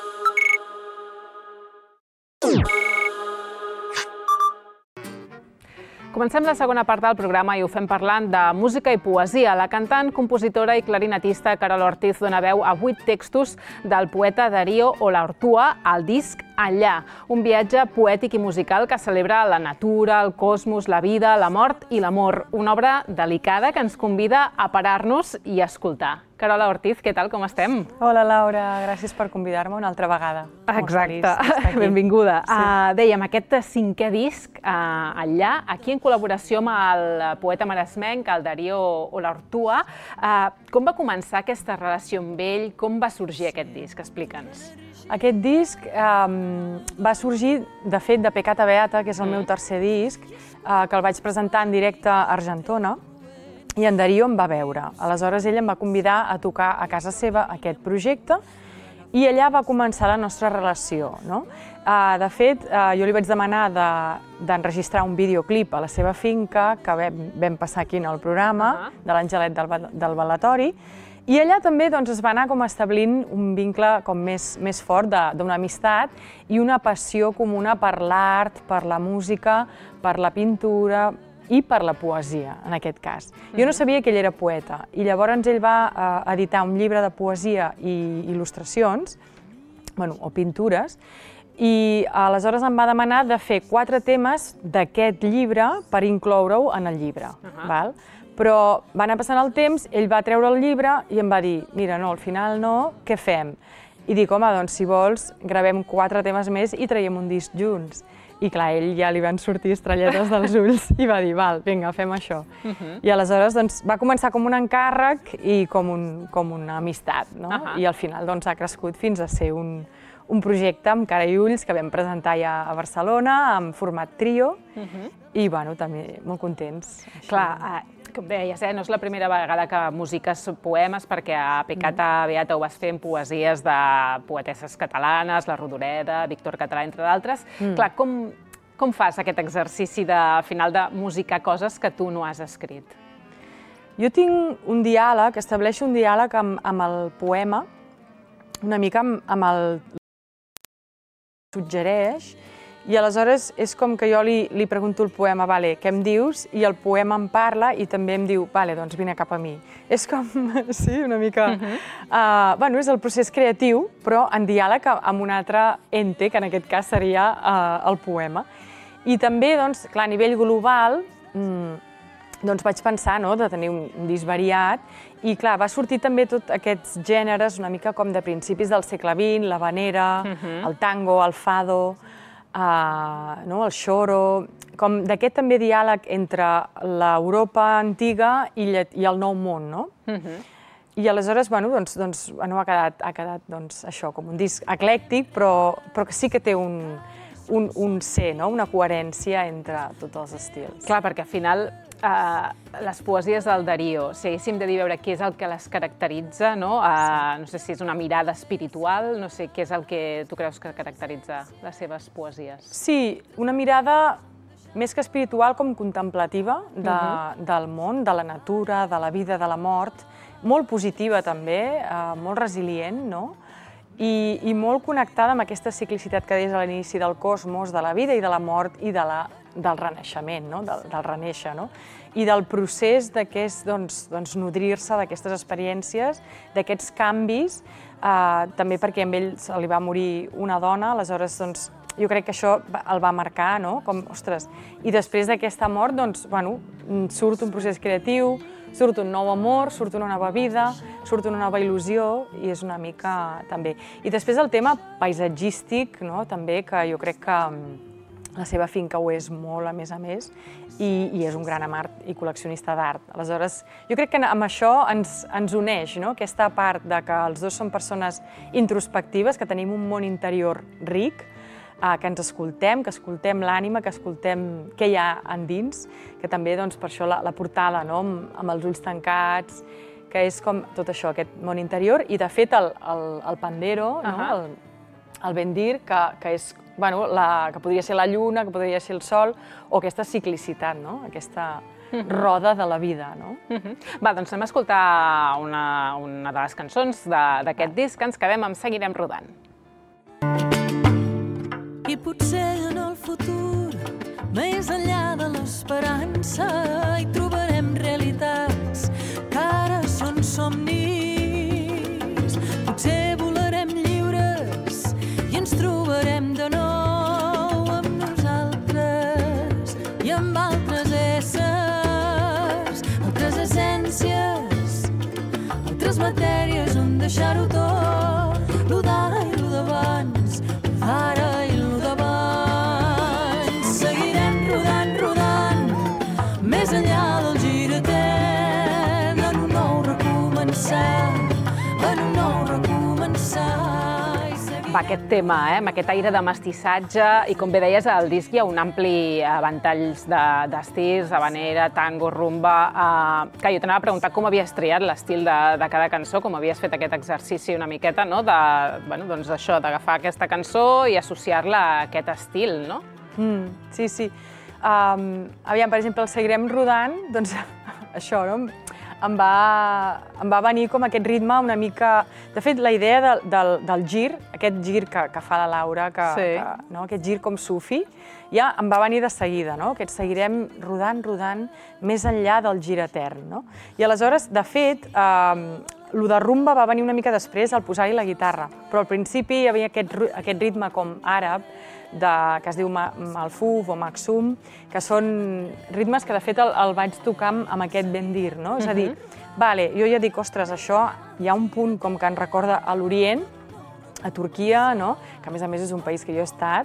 Comencem la segona part del programa i ho fem parlant de música i poesia. La cantant, compositora i clarinetista Carol Ortiz dona veu a vuit textos del poeta Darío Olazhtua al disc Allà, un viatge poètic i musical que celebra la natura, el cosmos, la vida, la mort i l'amor. Una obra delicada que ens convida a parar-nos i escoltar. Carola Ortiz, què tal, com estem? Hola, Laura, gràcies per convidar-me una altra vegada. Exacte, benvinguda. Sí. Uh, dèiem, aquest cinquè disc, uh, Allà, aquí en col·laboració amb el poeta maresmenc, el Darío Olazhtua. Uh, com va començar aquesta relació amb ell? Com va sorgir aquest disc? Explica'ns. Aquest disc um, va sorgir, de fet, de Peccata Beata, que és el meu tercer disc, uh, que el vaig presentar en directe a Argentona, i en Darío em va veure. Aleshores, ell em va convidar a tocar a casa seva aquest projecte i allà va començar la nostra relació. No? Uh, de fet, uh, jo li vaig demanar d'enregistrar de, un videoclip a la seva finca, que vam, vam passar aquí en el programa, uh -huh. de l'Angelet del, del Balatori, i allà també doncs, es va anar com establint un vincle com més, més fort d'una amistat i una passió comuna per l'art, per la música, per la pintura i per la poesia, en aquest cas. Jo no sabia que ell era poeta i llavors ell va eh, editar un llibre de poesia i il·lustracions, bueno, o pintures, i aleshores em va demanar de fer quatre temes d'aquest llibre per incloure-ho en el llibre. Uh-huh. Val? Però va anar passant el temps, ell va treure el llibre i em va dir, mira, no, al final no, què fem? I dic, home, doncs si vols, gravem quatre temes més i traiem un disc junts. I clar, a ell ja li van sortir estrelletes dels ulls i va dir, val, vinga, fem això. I aleshores doncs, va començar com un encàrrec i com, un, com una amistat, no? Uh-huh. I al final doncs, ha crescut fins a ser un, un projecte amb cara i ulls que vam presentar ja a Barcelona, en format trio, uh-huh. i bueno, també molt contents. Clar, com deies, eh, no és la primera vegada que musiques poemes, perquè a Pecata Beata ho vas fer en poesies de poetesses catalanes, la Rodoreda, Víctor Català, entre d'altres. Mm. Clar, com, com fas aquest exercici de, al final, de musicar coses que tu no has escrit? Jo tinc un diàleg, estableixo un diàleg amb, amb el poema, una mica amb, amb el suggereix, i aleshores és com que jo li, li pregunto al poema, vale, què em dius? I el poema em parla i també em diu, vale, doncs vine cap a mi. És com, sí, una mica... Uh-huh. uh, bueno, és el procés creatiu, però en diàleg amb un altre ente, que en aquest cas seria uh, el poema. I també, doncs, clar, a nivell global, mm, doncs vaig pensar, no?, de tenir un, un disc variat, i clar, va sortir també tots aquests gèneres una mica com de principis del segle vint, l'havanera, uh-huh. el tango, el fado, Uh, no, el xoro, com d'aquest també diàleg entre l'Europa antiga i, i el nou món, no? Uh-huh. I aleshores, bueno, doncs, doncs, bueno, ha quedat, ha quedat doncs, això, com un disc eclèctic, però, però que sí que té un, un, un ser, no? Una coherència entre tots els estils. Clar, perquè al final Uh, les poesies del Darío, si haguéssim de dir veure què és el que les caracteritza, no? Uh, no sé si és una mirada espiritual, no sé què és el que tu creus que caracteritza les seves poesies. Sí, una mirada més que espiritual, com contemplativa de, uh-huh. del món, de la natura, de la vida, de la mort, molt positiva també, uh, molt resilient, no? I, i molt connectada amb aquesta ciclicitat que deies a l'inici del cosmos, de la vida i de la mort i de la, del renaixement, no? del, del renéixer, no? I del procés de què és doncs, doncs, nodrir-se d'aquestes experiències, d'aquests canvis, eh, també perquè amb ell se li va morir una dona, aleshores doncs, jo crec que això el va marcar, no? Com, ostres, i després d'aquesta mort, doncs, bueno, surt un procés creatiu, surt un nou amor, surt una nova vida, surt una nova il·lusió, i és una mica també. I després el tema paisatgístic, no? També, que jo crec que la seva finca ho és molt, a més a més, i, i és un gran amant i col·leccionista d'art. Aleshores, jo crec que amb això ens, ens uneix, no? Aquesta part de que els dos són persones introspectives, que tenim un món interior ric, eh, que ens escoltem, que escoltem l'ànima, que escoltem què hi ha endins, que també, doncs, per això la, la portada, no? amb, amb els ulls tancats, que és com tot això, aquest món interior, i de fet el, el, el pandero, uh-huh. no? el, el bendir, que, que és bueno, la, que podria ser la lluna, que podria ser el sol, o aquesta ciclicitat, no? Aquesta uh-huh. roda de la vida, no? Uh-huh. Va, doncs anem a escoltar una, una de les cançons d'aquest disc, que ens quedem amb Seguirem rodant. I potser en el futur, més enllà de l'esperança, hi trobarem realitats que ara són somnis. Potser volarem lliures i ens trobarem de nou amb nosaltres i amb altres éssers, altres essències, altres matèries on deixar-ho tot, lo d'ara i lo d'abans, lo d'ara i lo d'abans. Seguirem rodant, rodant, més enllà del gir etern, en un nou recomençar, en un nou recomençar. Va, aquest tema, eh, amb aquest aire de mestissatge, i com bé deies, al disc hi ha un ampli ventall d'estils, de, habanera, tango, rumba, eh, que jo t'anava a preguntar com havies triat l'estil de, de cada cançó, com havies fet aquest exercici una miqueta, no?, de, bueno, doncs això, d'agafar aquesta cançó i associar-la a aquest estil, no? Mm, sí, sí. Um, aviam, per exemple, el Seguirem rodant, doncs això, no?, em va, em va venir com aquest ritme una mica... De fet, la idea del, del, del gir, aquest gir que, que fa la Laura, que, sí. que, no? aquest gir com sufi, ja em va venir de seguida, no? Aquest seguirem rodant, rodant, més enllà del gir etern, no? I aleshores, de fet, eh, lo de rumba va venir una mica després, al posar-hi la guitarra, però al principi hi havia aquest, aquest ritme com àrab, de, que es diu Malfuf o Maksum, que són ritmes que de fet el, el vaig tocar amb, amb aquest bendir, no? Uh-huh. És a dir, vale, jo ja dic, ostres, això hi ha un punt com que em recorda a l'Orient, a Turquia, no? Que a més a més és un país que jo he estat,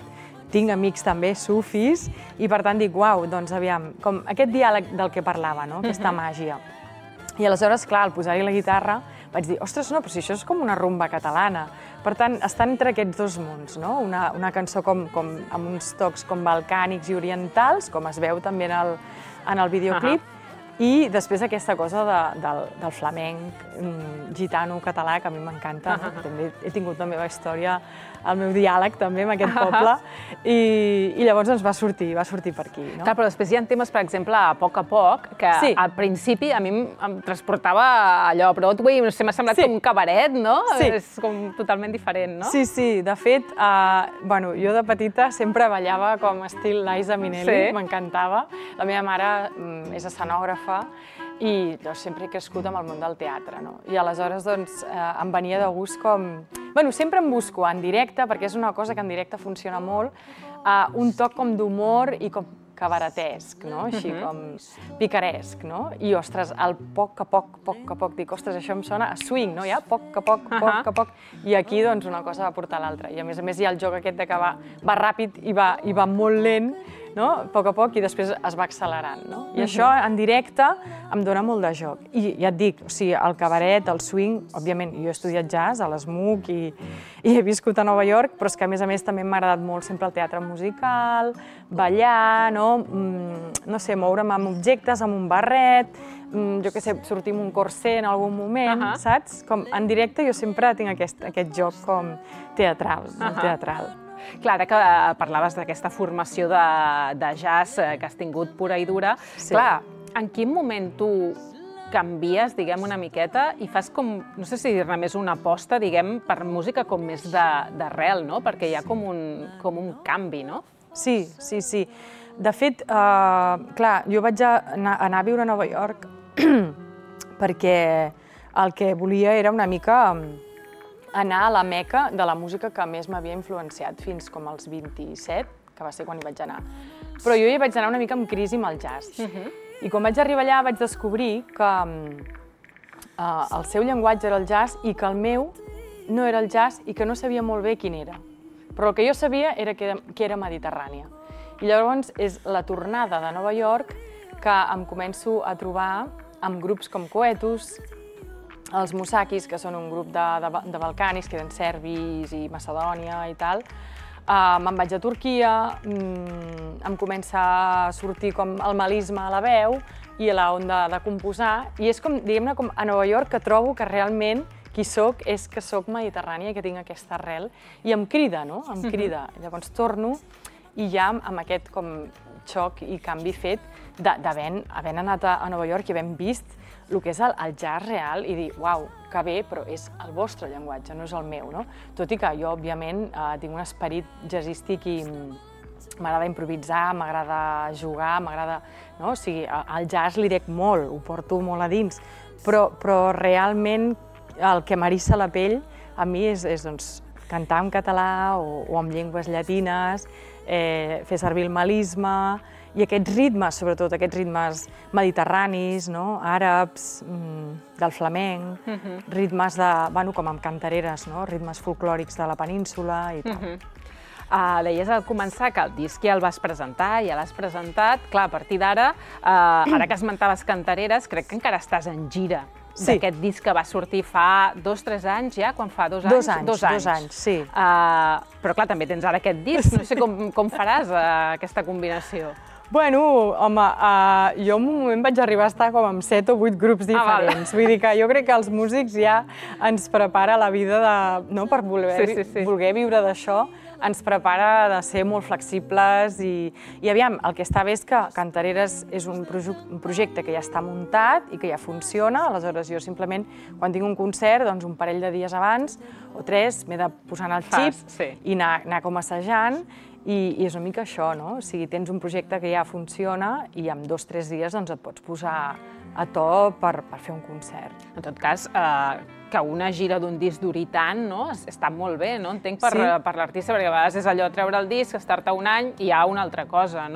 tinc amics també sufis, i per tant dic, uau, doncs aviam, com aquest diàleg del que parlava, no? Aquesta màgia. I aleshores, clar, al posar-hi la guitarra, vaig dir, ostres, no, però si això és com una rumba catalana. Per tant, està entre aquests dos mons, no? Una, una cançó com, com, amb uns tocs com balcànics i orientals, com es veu també en el, en el videoclip, uh-huh. I després aquesta cosa de, del, del flamenc gitano català, que a mi m'encanta. Uh-huh. No? També he tingut la meva història, el meu diàleg també amb aquest poble, uh-huh. i, i llavors ens va sortir, va sortir per aquí. No? Clar, però després hi ha temes, per exemple, a poc a poc, que sí. Al principi a mi em transportava allò a Broadway, no sé, m'ha semblat sí. Com un cabaret, no? Sí. És com totalment diferent, no? Sí, sí, de fet, uh, bueno, jo de petita sempre ballava com estil Liza Minnelli, sí. M'encantava. La meva mare mm, és escenògrafa, i jo sempre he crescut amb el món del teatre, no? I aleshores, doncs, eh, em venia de gust com... Bueno, sempre em busco en directe, perquè és una cosa que en directe funciona molt, eh, un toc com d'humor i com cabaretesc, no? Així com picaresc, no? I, ostres, al poc a poc, poc a poc, dic, ostres, això em sona a swing, no? Ja, poc a poc, poc a poc, i aquí, doncs, una cosa va portar l'altra. I, a més a més, hi ha el joc aquest de que va, va ràpid i va, i va molt lent, no? A poc a poc, i després es va accelerant, no? I això, en directe, em dona molt de joc. I ja et dic, o sigui, el cabaret, el swing, òbviament, jo he estudiat jazz a l'ESMUC i, i he viscut a Nova York, però és que, a més a més, també m'ha agradat molt sempre el teatre musical, ballar, no? Mm, no sé, moure'm amb objectes, amb un barret, mm, jo què sé, sortir amb un corset en algun moment, uh-huh. Saps? Com, en directe jo sempre tinc aquest, aquest joc com teatral, uh-huh. teatral. Clar, ara que parlaves d'aquesta formació de, de jazz que has tingut pura i dura, sí. Clar, en quin moment tu canvies, diguem, una miqueta i fas com, no sé si dir-ne més una aposta, diguem, per música com més d'arrel, no? Perquè hi ha com un, com un canvi, no? Sí, sí, sí. De fet, uh, clar, jo vaig anar, anar a viure a Nova York perquè el que volia era una mica anar a la meca de la música que més m'havia influenciat fins com als vint-i-set, que va ser quan hi vaig anar. Però jo hi vaig anar una mica amb crisi amb el jazz. Uh-huh. I quan vaig arribar allà vaig descobrir que uh, el seu llenguatge era el jazz i que el meu no era el jazz i que no sabia molt bé quin era. Però el que jo sabia era que, que era mediterrània. I llavors és la tornada de Nova York que em començo a trobar amb grups com Coetus, els Musakis, que són un grup de, de, de balcànics, que eren serbis i Macedònia i tal. Uh, me'n vaig a Turquia, um, em comença a sortir com el melisme a la veu i a la onda de composar, i és com, diguem-ne, com a Nova York que trobo que realment qui soc és que soc mediterrània i que tinc aquesta arrel, i em crida, no? Em crida. Mm-hmm. Llavors torno i ja amb aquest com xoc i canvi fet d'havent anat a Nova York i havent vist el que és el, el jazz real i dir, uau, que bé, però és el vostre llenguatge, no és el meu, no? Tot i que jo, òbviament, eh, tinc un esperit jazzístic i m'agrada improvisar, m'agrada jugar, m'agrada... No? O sigui, el jazz li dec molt, ho porto molt a dins, però, però realment el que m'arissa la pell a mi és, és doncs, cantar en català o, o amb llengües llatines, eh, fer servir el melisme, i aquests ritmes, sobretot aquests ritmes mediterranis, no? Àrabs, mm, del flamenc, uh-huh. ritmes de, bueno, com amb cantareres, no? Ritmes folclòrics de la península i tal. Uh-huh. Uh, deies al començar que el disc ja el vas presentar, ja l'has presentat. Clar, a partir d'ara, uh, ara que esmentaves cantareres, crec que encara estàs en gira. Sí. D'aquest disc que va sortir fa dos, tres anys ja, quan fa dos anys? Dos anys, dos anys, dos anys sí. Uh, però clar, també tens ara aquest disc, no sé com, com faràs uh, aquesta combinació. Bueno, home, uh, jo en un moment vaig arribar a estar com amb set o vuit grups diferents. Ah, vull dir que jo crec que els músics ja ens prepara la vida de, no, per voler, sí, sí, sí. voler viure d'això, ens prepara de ser molt flexibles i, i aviam, el que està bé és que Cantareres és un, proje un projecte que ja està muntat i que ja funciona, aleshores jo simplement quan tinc un concert, doncs un parell de dies abans o tres m'he de posar en el xip Fas, sí. i anar, anar com assajant. I, i és una mica això, no? O sigui, tens un projecte que ja funciona i en dos o tres dies doncs, et pots posar a to per, per fer un concert. En tot cas, eh, que una gira d'un disc duri tant, no? Està molt bé, no? Entenc per, sí. per l'artista, perquè a vegades és allò treure el disc, estar-te un any i hi ha una altra cosa, no?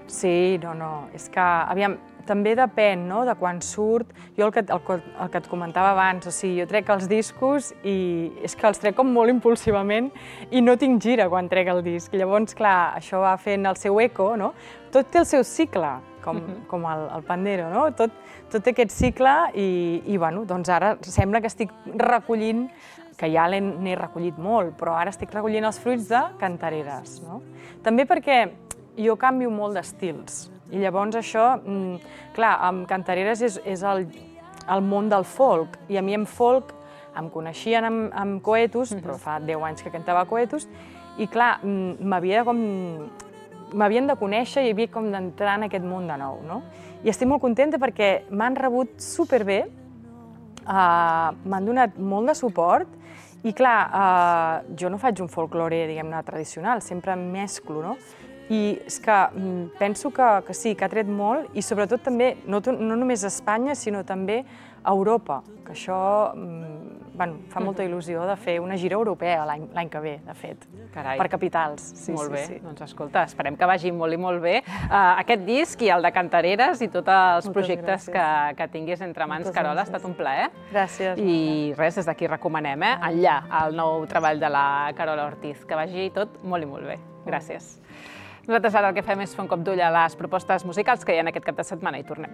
Sí, no, no, és que, aviam, també depèn, no?, de quan surt. Jo el que, el, que- el que et comentava abans, o sigui, jo trec els discos i és que els trec com molt impulsivament i no tinc gira quan trec el disc. Llavors, clar, això va fent el seu eco, no? Tot té el seu cicle, com, com el, el pandero, no? Tot, tot té aquest cicle i, i, bueno, doncs ara sembla que estic recollint, que ja l'he- n'he recollit molt, però ara estic recollint els fruits de Cantareres, no? També perquè jo canvio molt d'estils i llavors això, mm, clar, amb Cantareres és, és el, el món del folk i a mi amb folk em coneixien amb, amb Coetus, però fa deu anys que cantava Coetus i clar, mm, m'havia com m'havien de conèixer i havia com d'entrar en aquest món de nou, no? I estic molt contenta perquè m'han rebut superbé, uh, m'han donat molt de suport i clar, uh, jo no faig un folklore, diguem-ne, tradicional, sempre em mesclo, no? I és que mm, penso que, que sí, que ha tret molt i sobretot també, no, to- no només a Espanya, sinó també a Europa, que això mm, bueno, fa molta il·lusió de fer una gira europea l'any l'any que ve, de fet, Carai. per capitals. Sí, Molt sí, bé, sí. doncs escolta, esperem que vagi molt i molt bé uh, aquest disc i el de Cantareres i tots els Moltes projectes gràcies. que, que tinguis entre mans, Moltes Carola, ha gràcies. estat un plaer. Gràcies. I res, des d'aquí recomanem, eh? Enllà, el nou treball de la Carola Ortiz, que vagi tot molt i molt bé. Gràcies. Nosaltres ara el que fem és fer un cop d'ull a les propostes musicals que hi ha en aquest cap de setmana i tornem.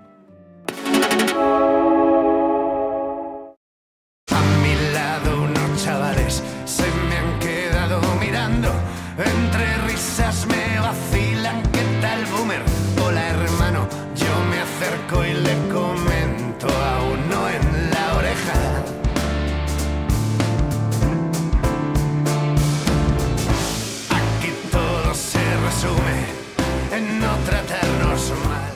A mi lado unos chavales se me han quedado mirando. Entre risas me vacilan. ¿Qué tal, boomer? Hola, hermano. Yo me acerco y le comento a uno en la oreja. Aquí todo se resume en no tratarnos mal.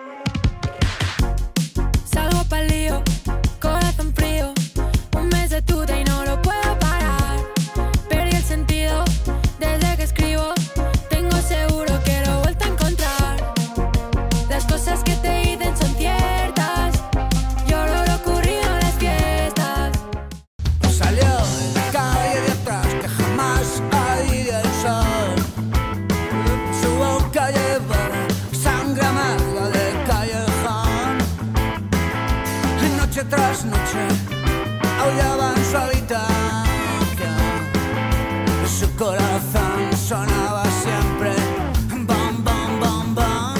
Salgo pa'l lío, corazón frío, un mes de tuta y no lo puedo parar. Perdí el sentido desde que escribo, tengo seguro que lo he vuelto a encontrar. Las cosas que te dicen son ciertas, lloro lo ocurrido en las fiestas. Salió de la calle de atrás que jamás había el sol. Su boca llevaba sangre amarga de callejón. Y noche tras noche aullaba en su habitación. Su corazón sonaba siempre bom, bom, bom, bom.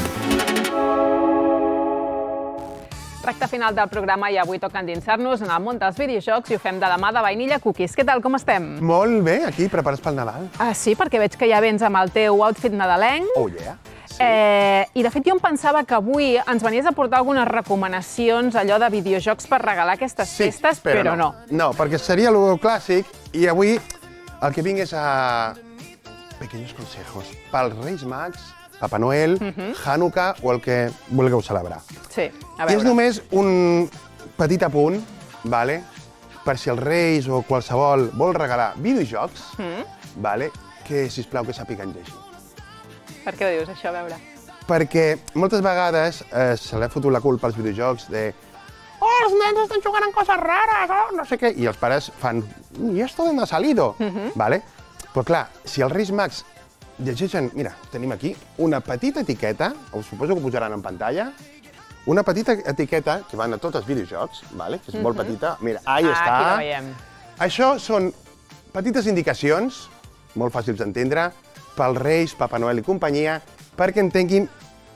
Recte final del programa i avui toca endinsar-nos en el món dels videojocs i ho fem de la mà de Vainilla Cookies. Què tal, com estem? Molt bé, aquí, preparats pel Nadal. Ah, sí, perquè veig que ja vens amb el teu outfit nadalenc. Oh, yeah. Eh, I de fet jo em pensava que avui ens venies a portar algunes recomanacions allò de videojocs per regalar aquestes festes, però, no. No, perquè seria el clàssic i avui el que vinc és a pequeños consejos pels Reis Mags, Papa Noel, Hanukkah o el que vulgueu celebrar. Sí, a I és veure. només un petit apunt, vale? Per si els Reis o qualsevol vol regalar videojocs, Mm? vale? Que, sisplau, que sàpiguen llegir. Per què ho dius, això? A veure. Perquè moltes vegades eh, se l'ha fotut la culpa als videojocs de «Oh, els nens estan jugant en coses rares, oh, no sé què», i els pares fan «I esto d'on ha salido?». Vale? Però clar, si els Reis Mags llegeixen... Mira, tenim aquí una petita etiqueta, us suposo que ho posaran en pantalla, una petita etiqueta que van a tots els videojocs, vale? Que és molt Mhm. petita. Mira, ahí Ah, està. aquí la veiem. Això són petites indicacions, molt fàcils d'entendre, pels Reis, Papa Noel i companyia, perquè entenguin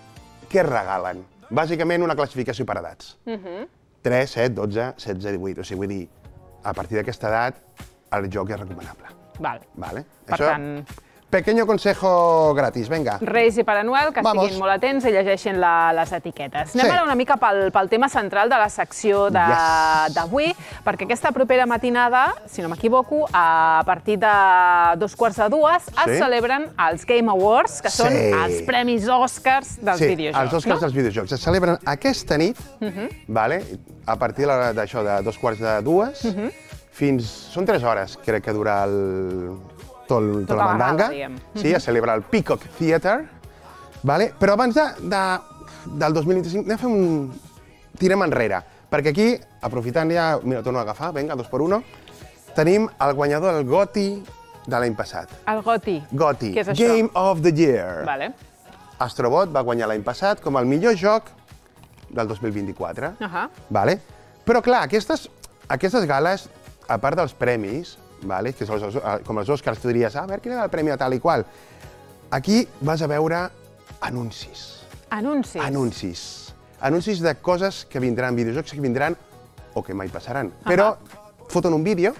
què regalen. Bàsicament una classificació per edats. Mhm. tres, set, dotze, setze, divuit. O sigui, vull dir, a partir d'aquesta edat, el joc és recomanable. Val. Vale? Per Això, tant, pequeño consejo gratis, venga. Reis i Pare Noel, que Vamos. estiguin molt atents i llegeixin la, les etiquetes. Anem Sí. ara una mica pel, pel tema central de la secció de- Yes. d'avui, perquè aquesta propera matinada, si no m'equivoco, a partir de dos quarts de dues, es Sí. celebren els Game Awards, que són Sí. els premis Oscars dels sí, videojocs. els Oscars no? dels videojocs. Es celebren aquesta nit, Mhm. vale? A partir de- d'això, de dos quarts de dues, Mhm. fins... Són tres hores, crec que dura el... tot, el- tota Tota la la gala, mandanga. diguem. Sí, Mhm. es celebra el Peacock Theatre, vale? Però abans de, de, del dos mil vint-i-cinc anem a fer un... Tirem enrere, perquè aquí, aprofitant ja, mira, torno a agafar, vinga, dos per uno, tenim el guanyador del GOTY de l'any passat. El GOTY. GOTY, Què és això? Game of the Year. Vale. Astrobot va guanyar l'any passat com el millor joc del dos mil vint-i-quatre. Ahà. Vale? Però, clar, aquestes, aquestes gales, a part dels premis, vale? Que són els, com els Oscars, tu diries, ah, a veure, quin era el premi a tal i qual. Aquí vas a veure anuncis. Anuncis? Anuncis. Anuncis de coses que vindran, videojocs que vindran o que mai passaran. Uh-huh. Però foten un vídeo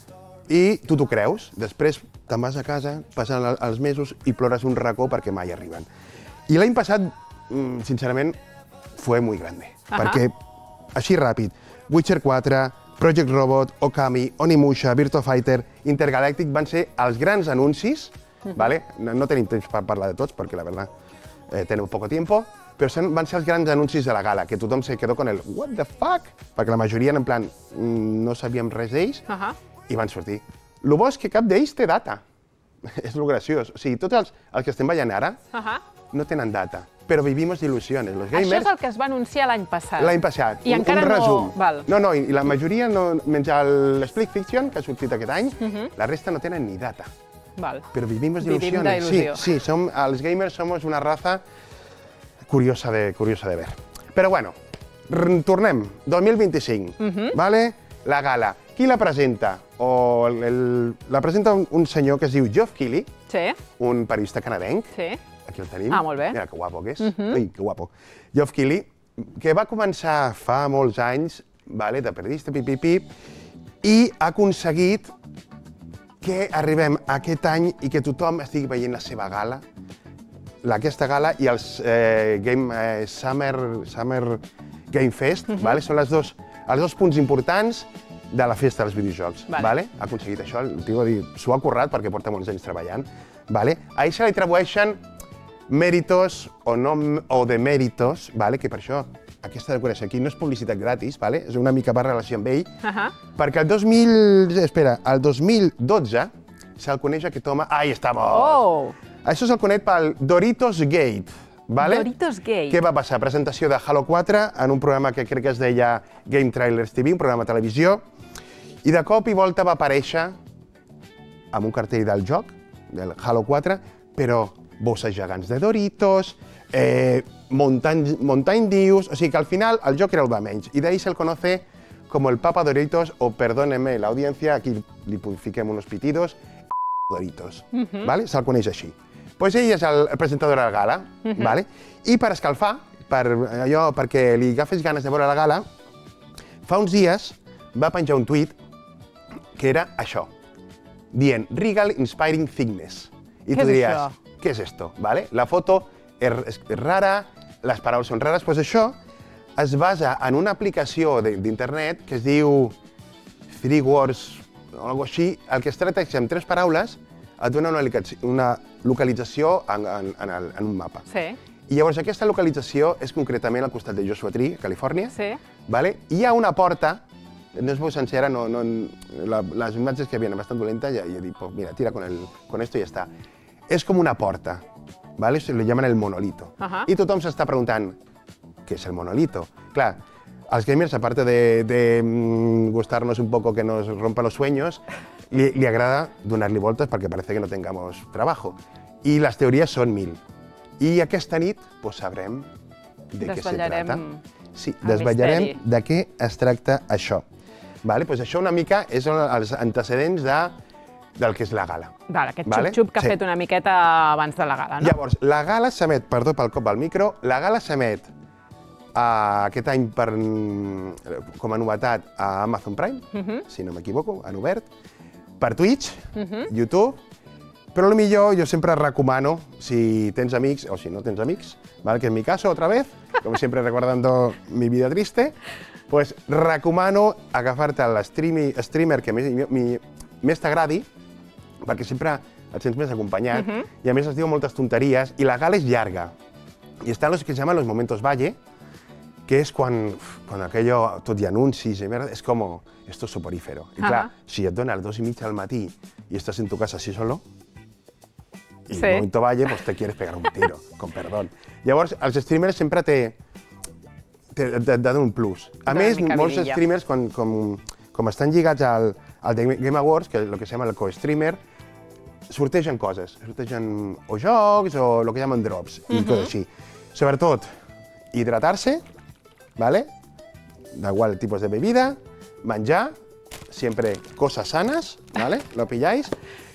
i tu t'ho creus. Després te'n vas a casa, passen els mesos i plores un racó perquè mai arriben. I l'any passat, sincerament, fue muy grande. Uh-huh. Perquè, així ràpid, Witcher quatre, Project Robot, Okami, Onimusha, Virtua Fighter, Intergalactic van ser els grans anuncis. Uh-huh. Vale? No, no tenim temps per parlar de tots, perquè la verdad eh, tenim poco tiempo, però van ser els grans anuncis de la gala, que tothom se quedó con el what the fuck, perquè la majoria en plan no sabíem res d'ells, uh-huh. i van sortir. Lo bo és que cap d'ells té data. És lo graciós. O sigui, tots els, els que estem veient ara uh-huh. no tenen data, però vivimos d'il·lusiones. Los gamers... Això és el que es va anunciar l'any passat. L'any passat, I un, encara un resum. No... Val. No, no, i la majoria, no, menys l'Split Fiction, que ha sortit aquest any, uh-huh. la resta no tenen ni data. Val. Però vivimos d'il·lusiones. Sí, sí, som, els gamers somos una raza curiosa de, curiosa de ver. Però bueno, tornem. dos mil vint-i-cinc, uh-huh. vale? La gala. Qui la presenta? O el, el, la presenta un, un senyor que es diu Geoff Keighley, sí. un periodista canadenc. Sí. Aquí el tenim. Ah, molt bé. Mira que guapo que és. Uh-huh. Ui, que guapo. Geoff Keighley, que va començar fa molts anys, vale, de periodista, pip, pip, pip, i ha aconseguit que arribem a aquest any i que tothom estigui veient la seva gala, aquesta gala i els eh, Game eh, Summer, Summer Game Fest, uh-huh. vale? Són les dos, els dos punts importants de la festa dels videojocs. Vale. Vale? Ha aconseguit això, el tio s'ho ha currat perquè porta molts anys treballant. Vale? A ell se li atribueixen mèritos o, no, o demèritos, vale? Que per això aquesta decoració aquí no és publicitat gratis, vale? És una mica per relació amb ell, uh-huh. perquè el dos mil... Espera, el dos mil dotze se'l coneix aquest home... Ahí estamos! Oh! Això se'l coneix pel Doritos Gate, vale? Doritos Gate. Què va passar? Presentació de Halo quatre en un programa que crec que es deia Game Trailers T V, un programa de televisió, i de cop i volta va aparèixer amb un cartell del joc, del Halo quatre, però bosses gegants de Doritos, eh, Mountain, Mountain Dews, o sigui que al final el joc era el de menys. I d'ahí se'l conoce com el Papa Doritos, o perdónenme la audiencia, aquí li fiquem unos pitidos, Doritos, uh-huh. vale? Se'l coneix així. Pues ell és el presentador de la gala, uh-huh. vale? I per escalfar, per allò, perquè li agafes ganes de veure la gala, fa uns dies va penjar un tuit que era això, dient Regal Inspiring Thickness. I tu diries, això? Què és esto? Vale? La foto és rara, les paraules són rares, doncs això es basa en una aplicació d'internet que es diu Three Words o alguna cosa així. El que es tracta és que amb tres paraules et dona una, una localització en, en, en, el, en un mapa. Sí. I llavors aquesta localització és concretament al costat de Joshua Tree, Califòrnia. Sí. Vale? Hi ha una porta, no es veu sencera, no, no, la, les imatges que havien bastant dolentes, i he dit, pues mira, tira con, el, con esto y ya está. És com una porta, ¿vale? Se le llaman el monolito. Uh-huh. I tothom s'està preguntant, què és el monolito? Clar, als gamers, aparte de, de gustarnos un poco que nos rompa los sueños, li, li agrada donar-li voltes perquè parece que no tengamos trabajo. I les teories són mil. I aquesta nit, pues, sabrem de què se trata. Sí, desvetllarem de què es tracta això. Vale? Pues això una mica és els antecedents de, del que és la gala. Vale, aquest vale? xup-xup que ha sí. fet una miqueta abans de la gala, no? Llavors, la gala s'emet, perdó pel cop al micro, la gala s'emet uh, aquest any per, com a novetat a Amazon Prime, uh-huh. si no m'equivoco, en obert, per Twitch, uh-huh. YouTube, però lo millor jo sempre recomano, si tens amics o si no tens amics, ¿vale? Que en mi caso, otra vez, como siempre recordando mi vida triste, pues recomano agafar-te el streamer que més, mi, més t'agradi, perquè sempre et sents més acompanyat, uh-huh. i a més es diu moltes tonteries, i la gala és llarga. I estan los que se llaman los momentos valle, que és quan, quan aquello, tot hi anuncis, i merda, és com, esto es soporífero. I clar, uh-huh. si et dona a les dos i mitja del matí i estàs en tu casa así solo, i sí. el momento valle, pues te quieres pegar un tiro, con perdón. Llavors, els streamers sempre te, te, te, te donen un plus. A més, molts streamers, com, com, com estan lligats al, al Game Awards, que és el que se llama el co-streamer, sortegen coses, sortegen o jocs o el que llaman drops i Mhm. coses així. Sobretot, hidratar-se, ¿vale? Da igual el tipus de bebida, menjar, siempre cosas sanas, ¿vale? Lo pilláis.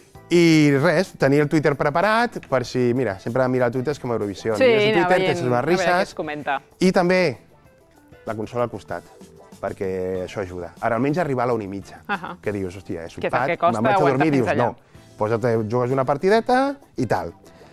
I res, tenir el Twitter preparat per si, mira, sempre mirar el Twitter és com Eurovisió. Sí, Mires el anar Twitter, veient, tens les a veure què risses. es comenta. I també la consola al costat, perquè això ajuda. Ara, almenys arribar a la una i mitja, Ahà. que dius, hòstia, he Que és el sopat, que costa me'n vaig a aguantar dormir, dius, fins allà. no, posa't, jugues una partideta i tal.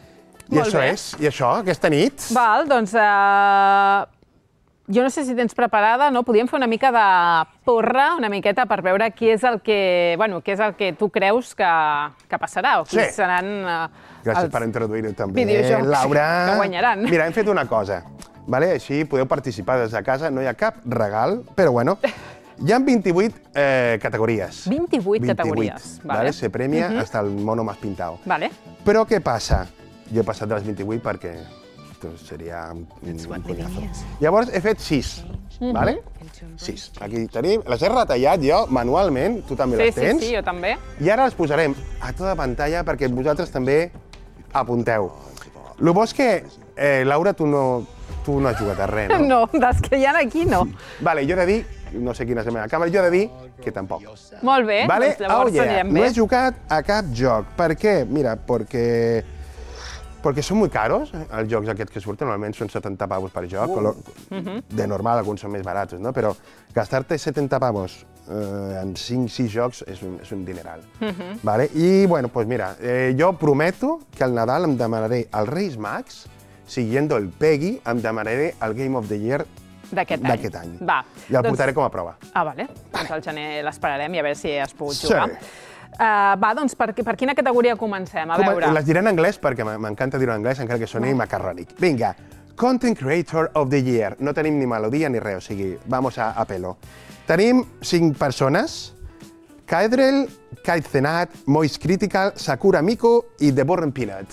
I Molt això bé. és, i això, aquesta nit. Val, doncs... Uh... Jo no sé si tens preparada, no? Podríem fer una mica de porra, una miqueta, per veure què és el que, bueno, què és el que tu creus que, que passarà, o qui Sí. seran uh, Gràcies els per introduir-ho també, videojocs Laura. que guanyaran. Mira, hem fet una cosa, vale? Així podeu participar des de casa, no hi ha cap regal, però bueno, hi ha vint-i-vuit eh, categories. vint-i-vuit categories. Vale? Se premia Mhm. hasta el mono más pintado. Vale. Però què passa? Jo he passat de les vint-i-vuit perquè esto seria un, un punyazo. Llavors he fet sis, Mhm. vale? sis. Aquí tenim, les he retallat jo manualment, tu també Sí, les sí, tens. sí, jo també. I ara les posarem a tota pantalla perquè vosaltres també apunteu. El bo és que, eh, Laura, tu no, tu no has jugat a res, no? No, dels que hi ha aquí no. Vale, jo he de dir, no sé quina és la meva càmera, jo he de dir que tampoc. Molt bé, Vale? doncs llavors Oh, yeah. anirem No bé. he jugat a cap joc. Per què? Mira, perquè... Perquè són molt caros, eh, els jocs aquests que surten, normalment són setanta pavos per joc, Uh. colo- Mhm. de normal alguns són més barats, no? Però gastar-te setanta pavos eh, en cinc sis jocs és un, és un dineral. Mhm. Vale? I, bueno, pues mira, eh, jo prometo que al Nadal em demanaré el Reis Mags, siguiendo el Peggy, em demanaré el Game of the Year D'aquest any. d'aquest any. Va. I el doncs- portaré com a prova. Ah, vale. Doncs al gener l'esperarem i a veure si has pogut Sí. jugar. Uh, va, doncs per, per quina categoria comencem? A Com, veure. les diré en anglès perquè m- m'encanta dir-ho en anglès, encara que soni macarrònic. Vinga, Content Creator of the Year. No tenim ni melodia ni res, o sigui, vamos a, a pelo. Tenim cinc persones, Kaedrel, Kaitzenat, Moist Critical, Sakura Miku i The Born Peanut.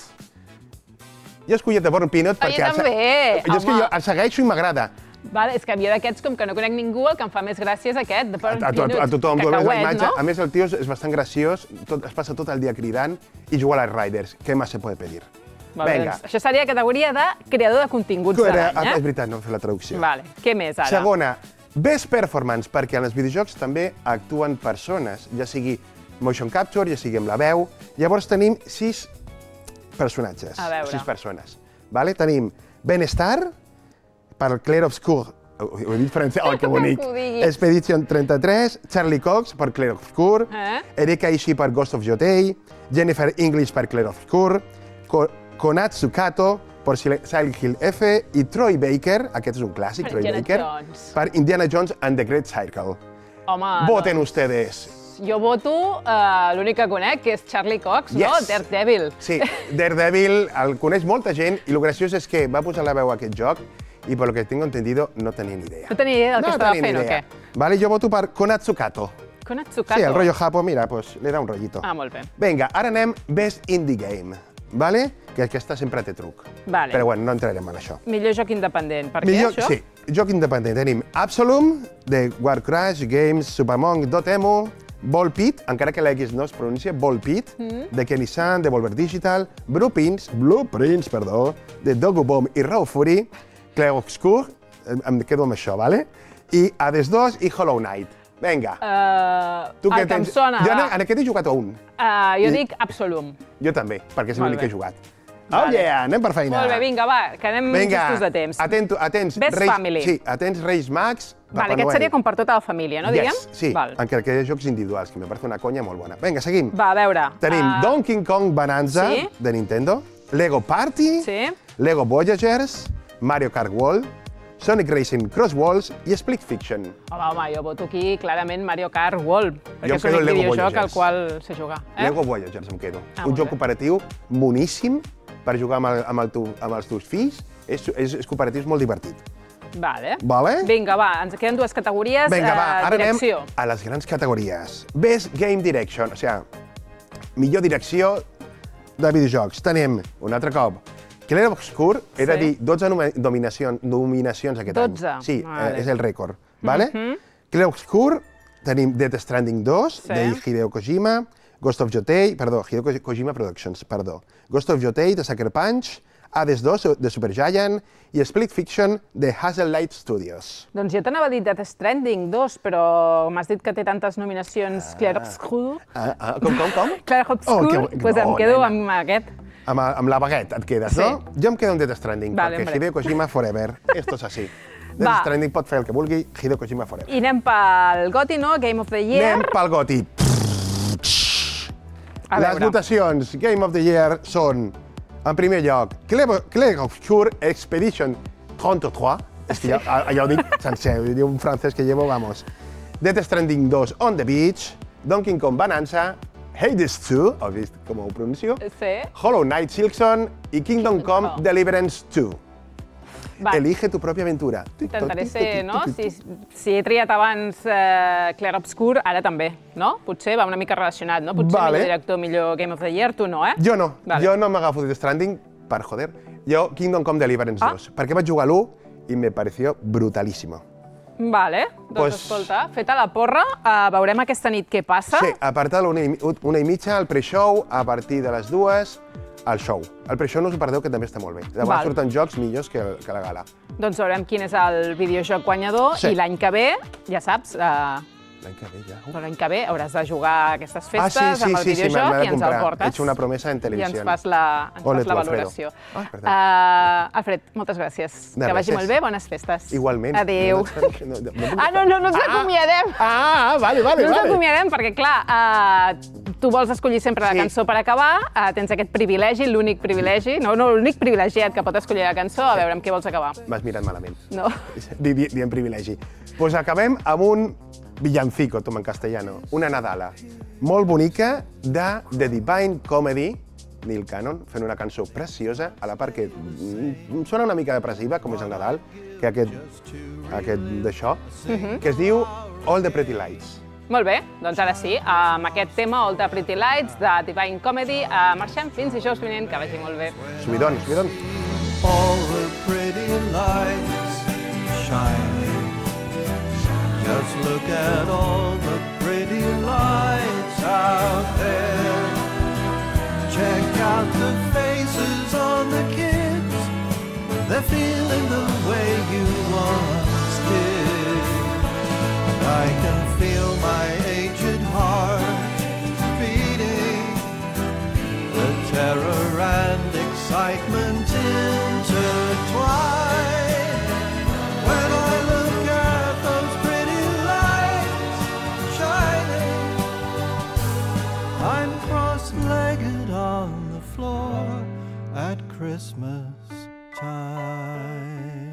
Jo he escollit The Born Peanut Ah, perquè... jo el se- també, Jo és que home. jo el segueixo i m'agrada. Vale, és que jo d'aquests, com que no conec ningú, el que em fa més gràcia és aquest, de A, a, a, a tothom, tu veus la imatge. no? A més, el tio és, és bastant graciós, tot, es passa tot el dia cridant i juga a les Riders. Què més se pot pedir? Molt bé, Vinga. doncs, això seria categoria de creador de continguts de Era- l'any, És eh? veritat, no hem fet la traducció. Vale, què més ara? Segona, Best Performance, perquè en els videojocs també actuen persones, ja sigui motion capture, ja sigui amb la veu. Llavors tenim sis personatges, A veure. sis persones. Vale? Tenim Benestar, per Clair Obscur, ho ho he dit francès, oh, que bonic. Que ho diguis. Expedition trenta-tres, Charlie Cox per Clair Obscur, Eh? Erika Ishii per Ghost of Yotei, Jennifer English per Clair Obscur, Ko Konatsu Kato per Sil- Silent Hill F i Troy Baker, aquest és un clàssic, Per Troy Indiana Baker, Jones. per Indiana Jones and the Great Circle. Home, Voten doncs, ustedes. jo voto uh, l'únic que conec, que és Charlie Cox, no? Yes. Daredevil. Sí, Daredevil el coneix molta gent i el graciós és que va posar la veu a aquest joc i per lo que tengo entendido no tenia ni idea. No tenia idea del que estava tenia ni fent, o idea. què? Vale, jo voto per Konatsu Kato. Konatsu Kato. Sí, el rollo japo, mira, pues le da un rollito. Ah, molt bé. Vinga, ara anem Best Indie Game, vale? Que aquesta sempre té truc. Vale. Però bueno, no entrarem en això. Millor joc independent. Per Millor, què, això? sí, joc independent. Tenim Absolum, de Warcrash Games, Supermonk, Dotemu, Ball Pit, encara que la X no es pronuncia, Ball Pit, Mm. de Kenny San, de Volver Digital, Blueprints, Blueprints, perdó, de Dogu Bomb i Raw Fury, Clair Obscur, em- em quedo amb això, vale? I Hades dos i Hollow Knight. Vinga. Uh, Tu què el que em tens? sona, Jo en, va. en aquest he jugat a un. Uh, jo I- dic Absolum. Jo també, perquè és Molt l'únic bé. que he jugat. Vale. Oh yeah, anem per feina. Molt bé, vinga, va, que anem Vinga, justos de temps. atento, atents. Best Reis, Family. Sí, atents Reis Mags, Papa Vale, aquest Noel. seria com per tota la família, no, Yes, diguem? sí, Val. encara que hi ha jocs individuals, que me parece una conya molt bona. Vinga, seguim. Va, a veure. Tenim uh, Donkey Kong Bonanza, sí. de Nintendo, Lego Party, Sí. Lego Voyagers, Mario Kart World, Sonic Racing Cross Worlds i Split Fiction. Home, home, jo voto aquí clarament Mario Kart World, perquè Jo em és quedo l'únic Lego videojoc al Voyagers. qual sé jugar. Eh? Lego Voyagers em quedo. Ah, Un molt joc bé. cooperatiu moníssim per jugar amb, el, amb, el tu, amb els teus fills. És, és, és cooperatiu, és molt divertit. Vale. Vale? Vinga, va, ens queden dues categories. Vinga, va, eh, ara direcció. anem a les grans categories. Best Game Direction, o sigui, millor direcció de videojocs. Tenim, un altre cop, Clair Obscur, és a Sí. dir, dotze nomi- nominacions, nominacions aquest dotze, any. Sí, vale. eh, és el rècord. Vale? Mhm. Clair Obscur, tenim Death Stranding dos, Sí. de Hideo Kojima, Ghost of Yotei, perdó, Hideo Kojima Productions, perdó. Ghost of Yotei, de Sucker Punch, Hades dos, de Supergiant, i Split Fiction, de Hazelight Studios. Doncs jo t'anava a dir Death Stranding dos, però m'has dit que té tantes nominacions Clair-Obscur. Ah, ah, com, com, com? Clair-Obscur, doncs em quedo amb aquest. Amb, amb la baguette et quedes, Sí. no? Jo em quedo amb Death Stranding, Vale, perquè hombre. Hideo Kojima forever. Esto es así. Death Va. Stranding pot fer el que vulgui, Hideo Kojima forever. I anem pel Goti, no? Game of the Year. Anem pel Goti. A Les veure. votacions Game of the Year són, en primer lloc, Clair-Obscur Expedition trenta-tres, és que ja, ja ho dic sencer, ho diu un francès que llevo, vamos. Death Stranding dos, On the Beach, Donkey Kong Bonanza, Hades dos, heu vist com ho pronuncio? Sí. Hollow Knight Silksong i Kingdom Come Deliverance dos. Va. Elige tu pròpia aventura. Intentaré ser, no? Si, si he triat abans eh, Clair-Obscur, ara també, no? Potser va una mica relacionat, no? Potser Vale. millor director, millor Game of the Year, tu no, eh? Jo no, Vale. jo no m'agafo Death Stranding per joder. Jo Kingdom Come Deliverance Ah. dos, perquè vaig jugar a l'u i me pareció brutalísimo. Vale, doncs Pues- escolta, feta la porra, eh, veurem aquesta nit què passa. Sí, a partir de l'una i, una i mitja, el pre-show, a partir de les dues, el show. El pre-show no us ho perdeu, que també està molt bé. De Val. vegades surten jocs millors que, que la gala. Doncs veurem quin és el videojoc guanyador Sí. i l'any que ve, ja saps, eh, L'any que ve ja. l'any que ve hauràs de jugar a aquestes festes Ah, sí, sí, amb el sí, sí, videojoc m'ha de i ens el comprar. portes. He hecho una promesa en I televisió. ens fas la, ens Ole fas la tu, Alfredo. valoració. Ah, perdó. Uh, Alfred, moltes gràcies. De que res, vagi és- molt bé, bones festes. Igualment. Adéu. No, espera, que no, no, no puc- Ah, no, no, no ens acomiadem. Ah, vale, vale, No ens vale. acomiadem perquè, clar, uh, tu vols escollir sempre la cançó per acabar, uh, tens aquest privilegi, l'únic privilegi, no, no l'únic privilegiat que pot escollir la cançó, a veure amb què vols acabar. M'has mirat malament. No. Di- di- Dient privilegi. Doncs pues acabem amb un villancico, tom en castellano, una Nadala, molt bonica de The Divine Comedy, Neil Cannon, fent una cançó preciosa, a la part que mm, sona una mica depressiva, com és el Nadal, que aquest, aquest d'això, Mhm. que es diu All the Pretty Lights. Molt bé, doncs ara sí, amb aquest tema, All the Pretty Lights, de Divine Comedy, uh, marxem fins dijous vinent, que vagi molt bé. Subidon, subidon. All the pretty lights shining. Just look at all the pretty lights out there. Check out the faces on the kids. They're feeling the way you once did. I can feel my aged heart beating. The terror and excitement intertwine. When I look at those pretty lights shining, I'm cross-legged on the floor at Christmas time.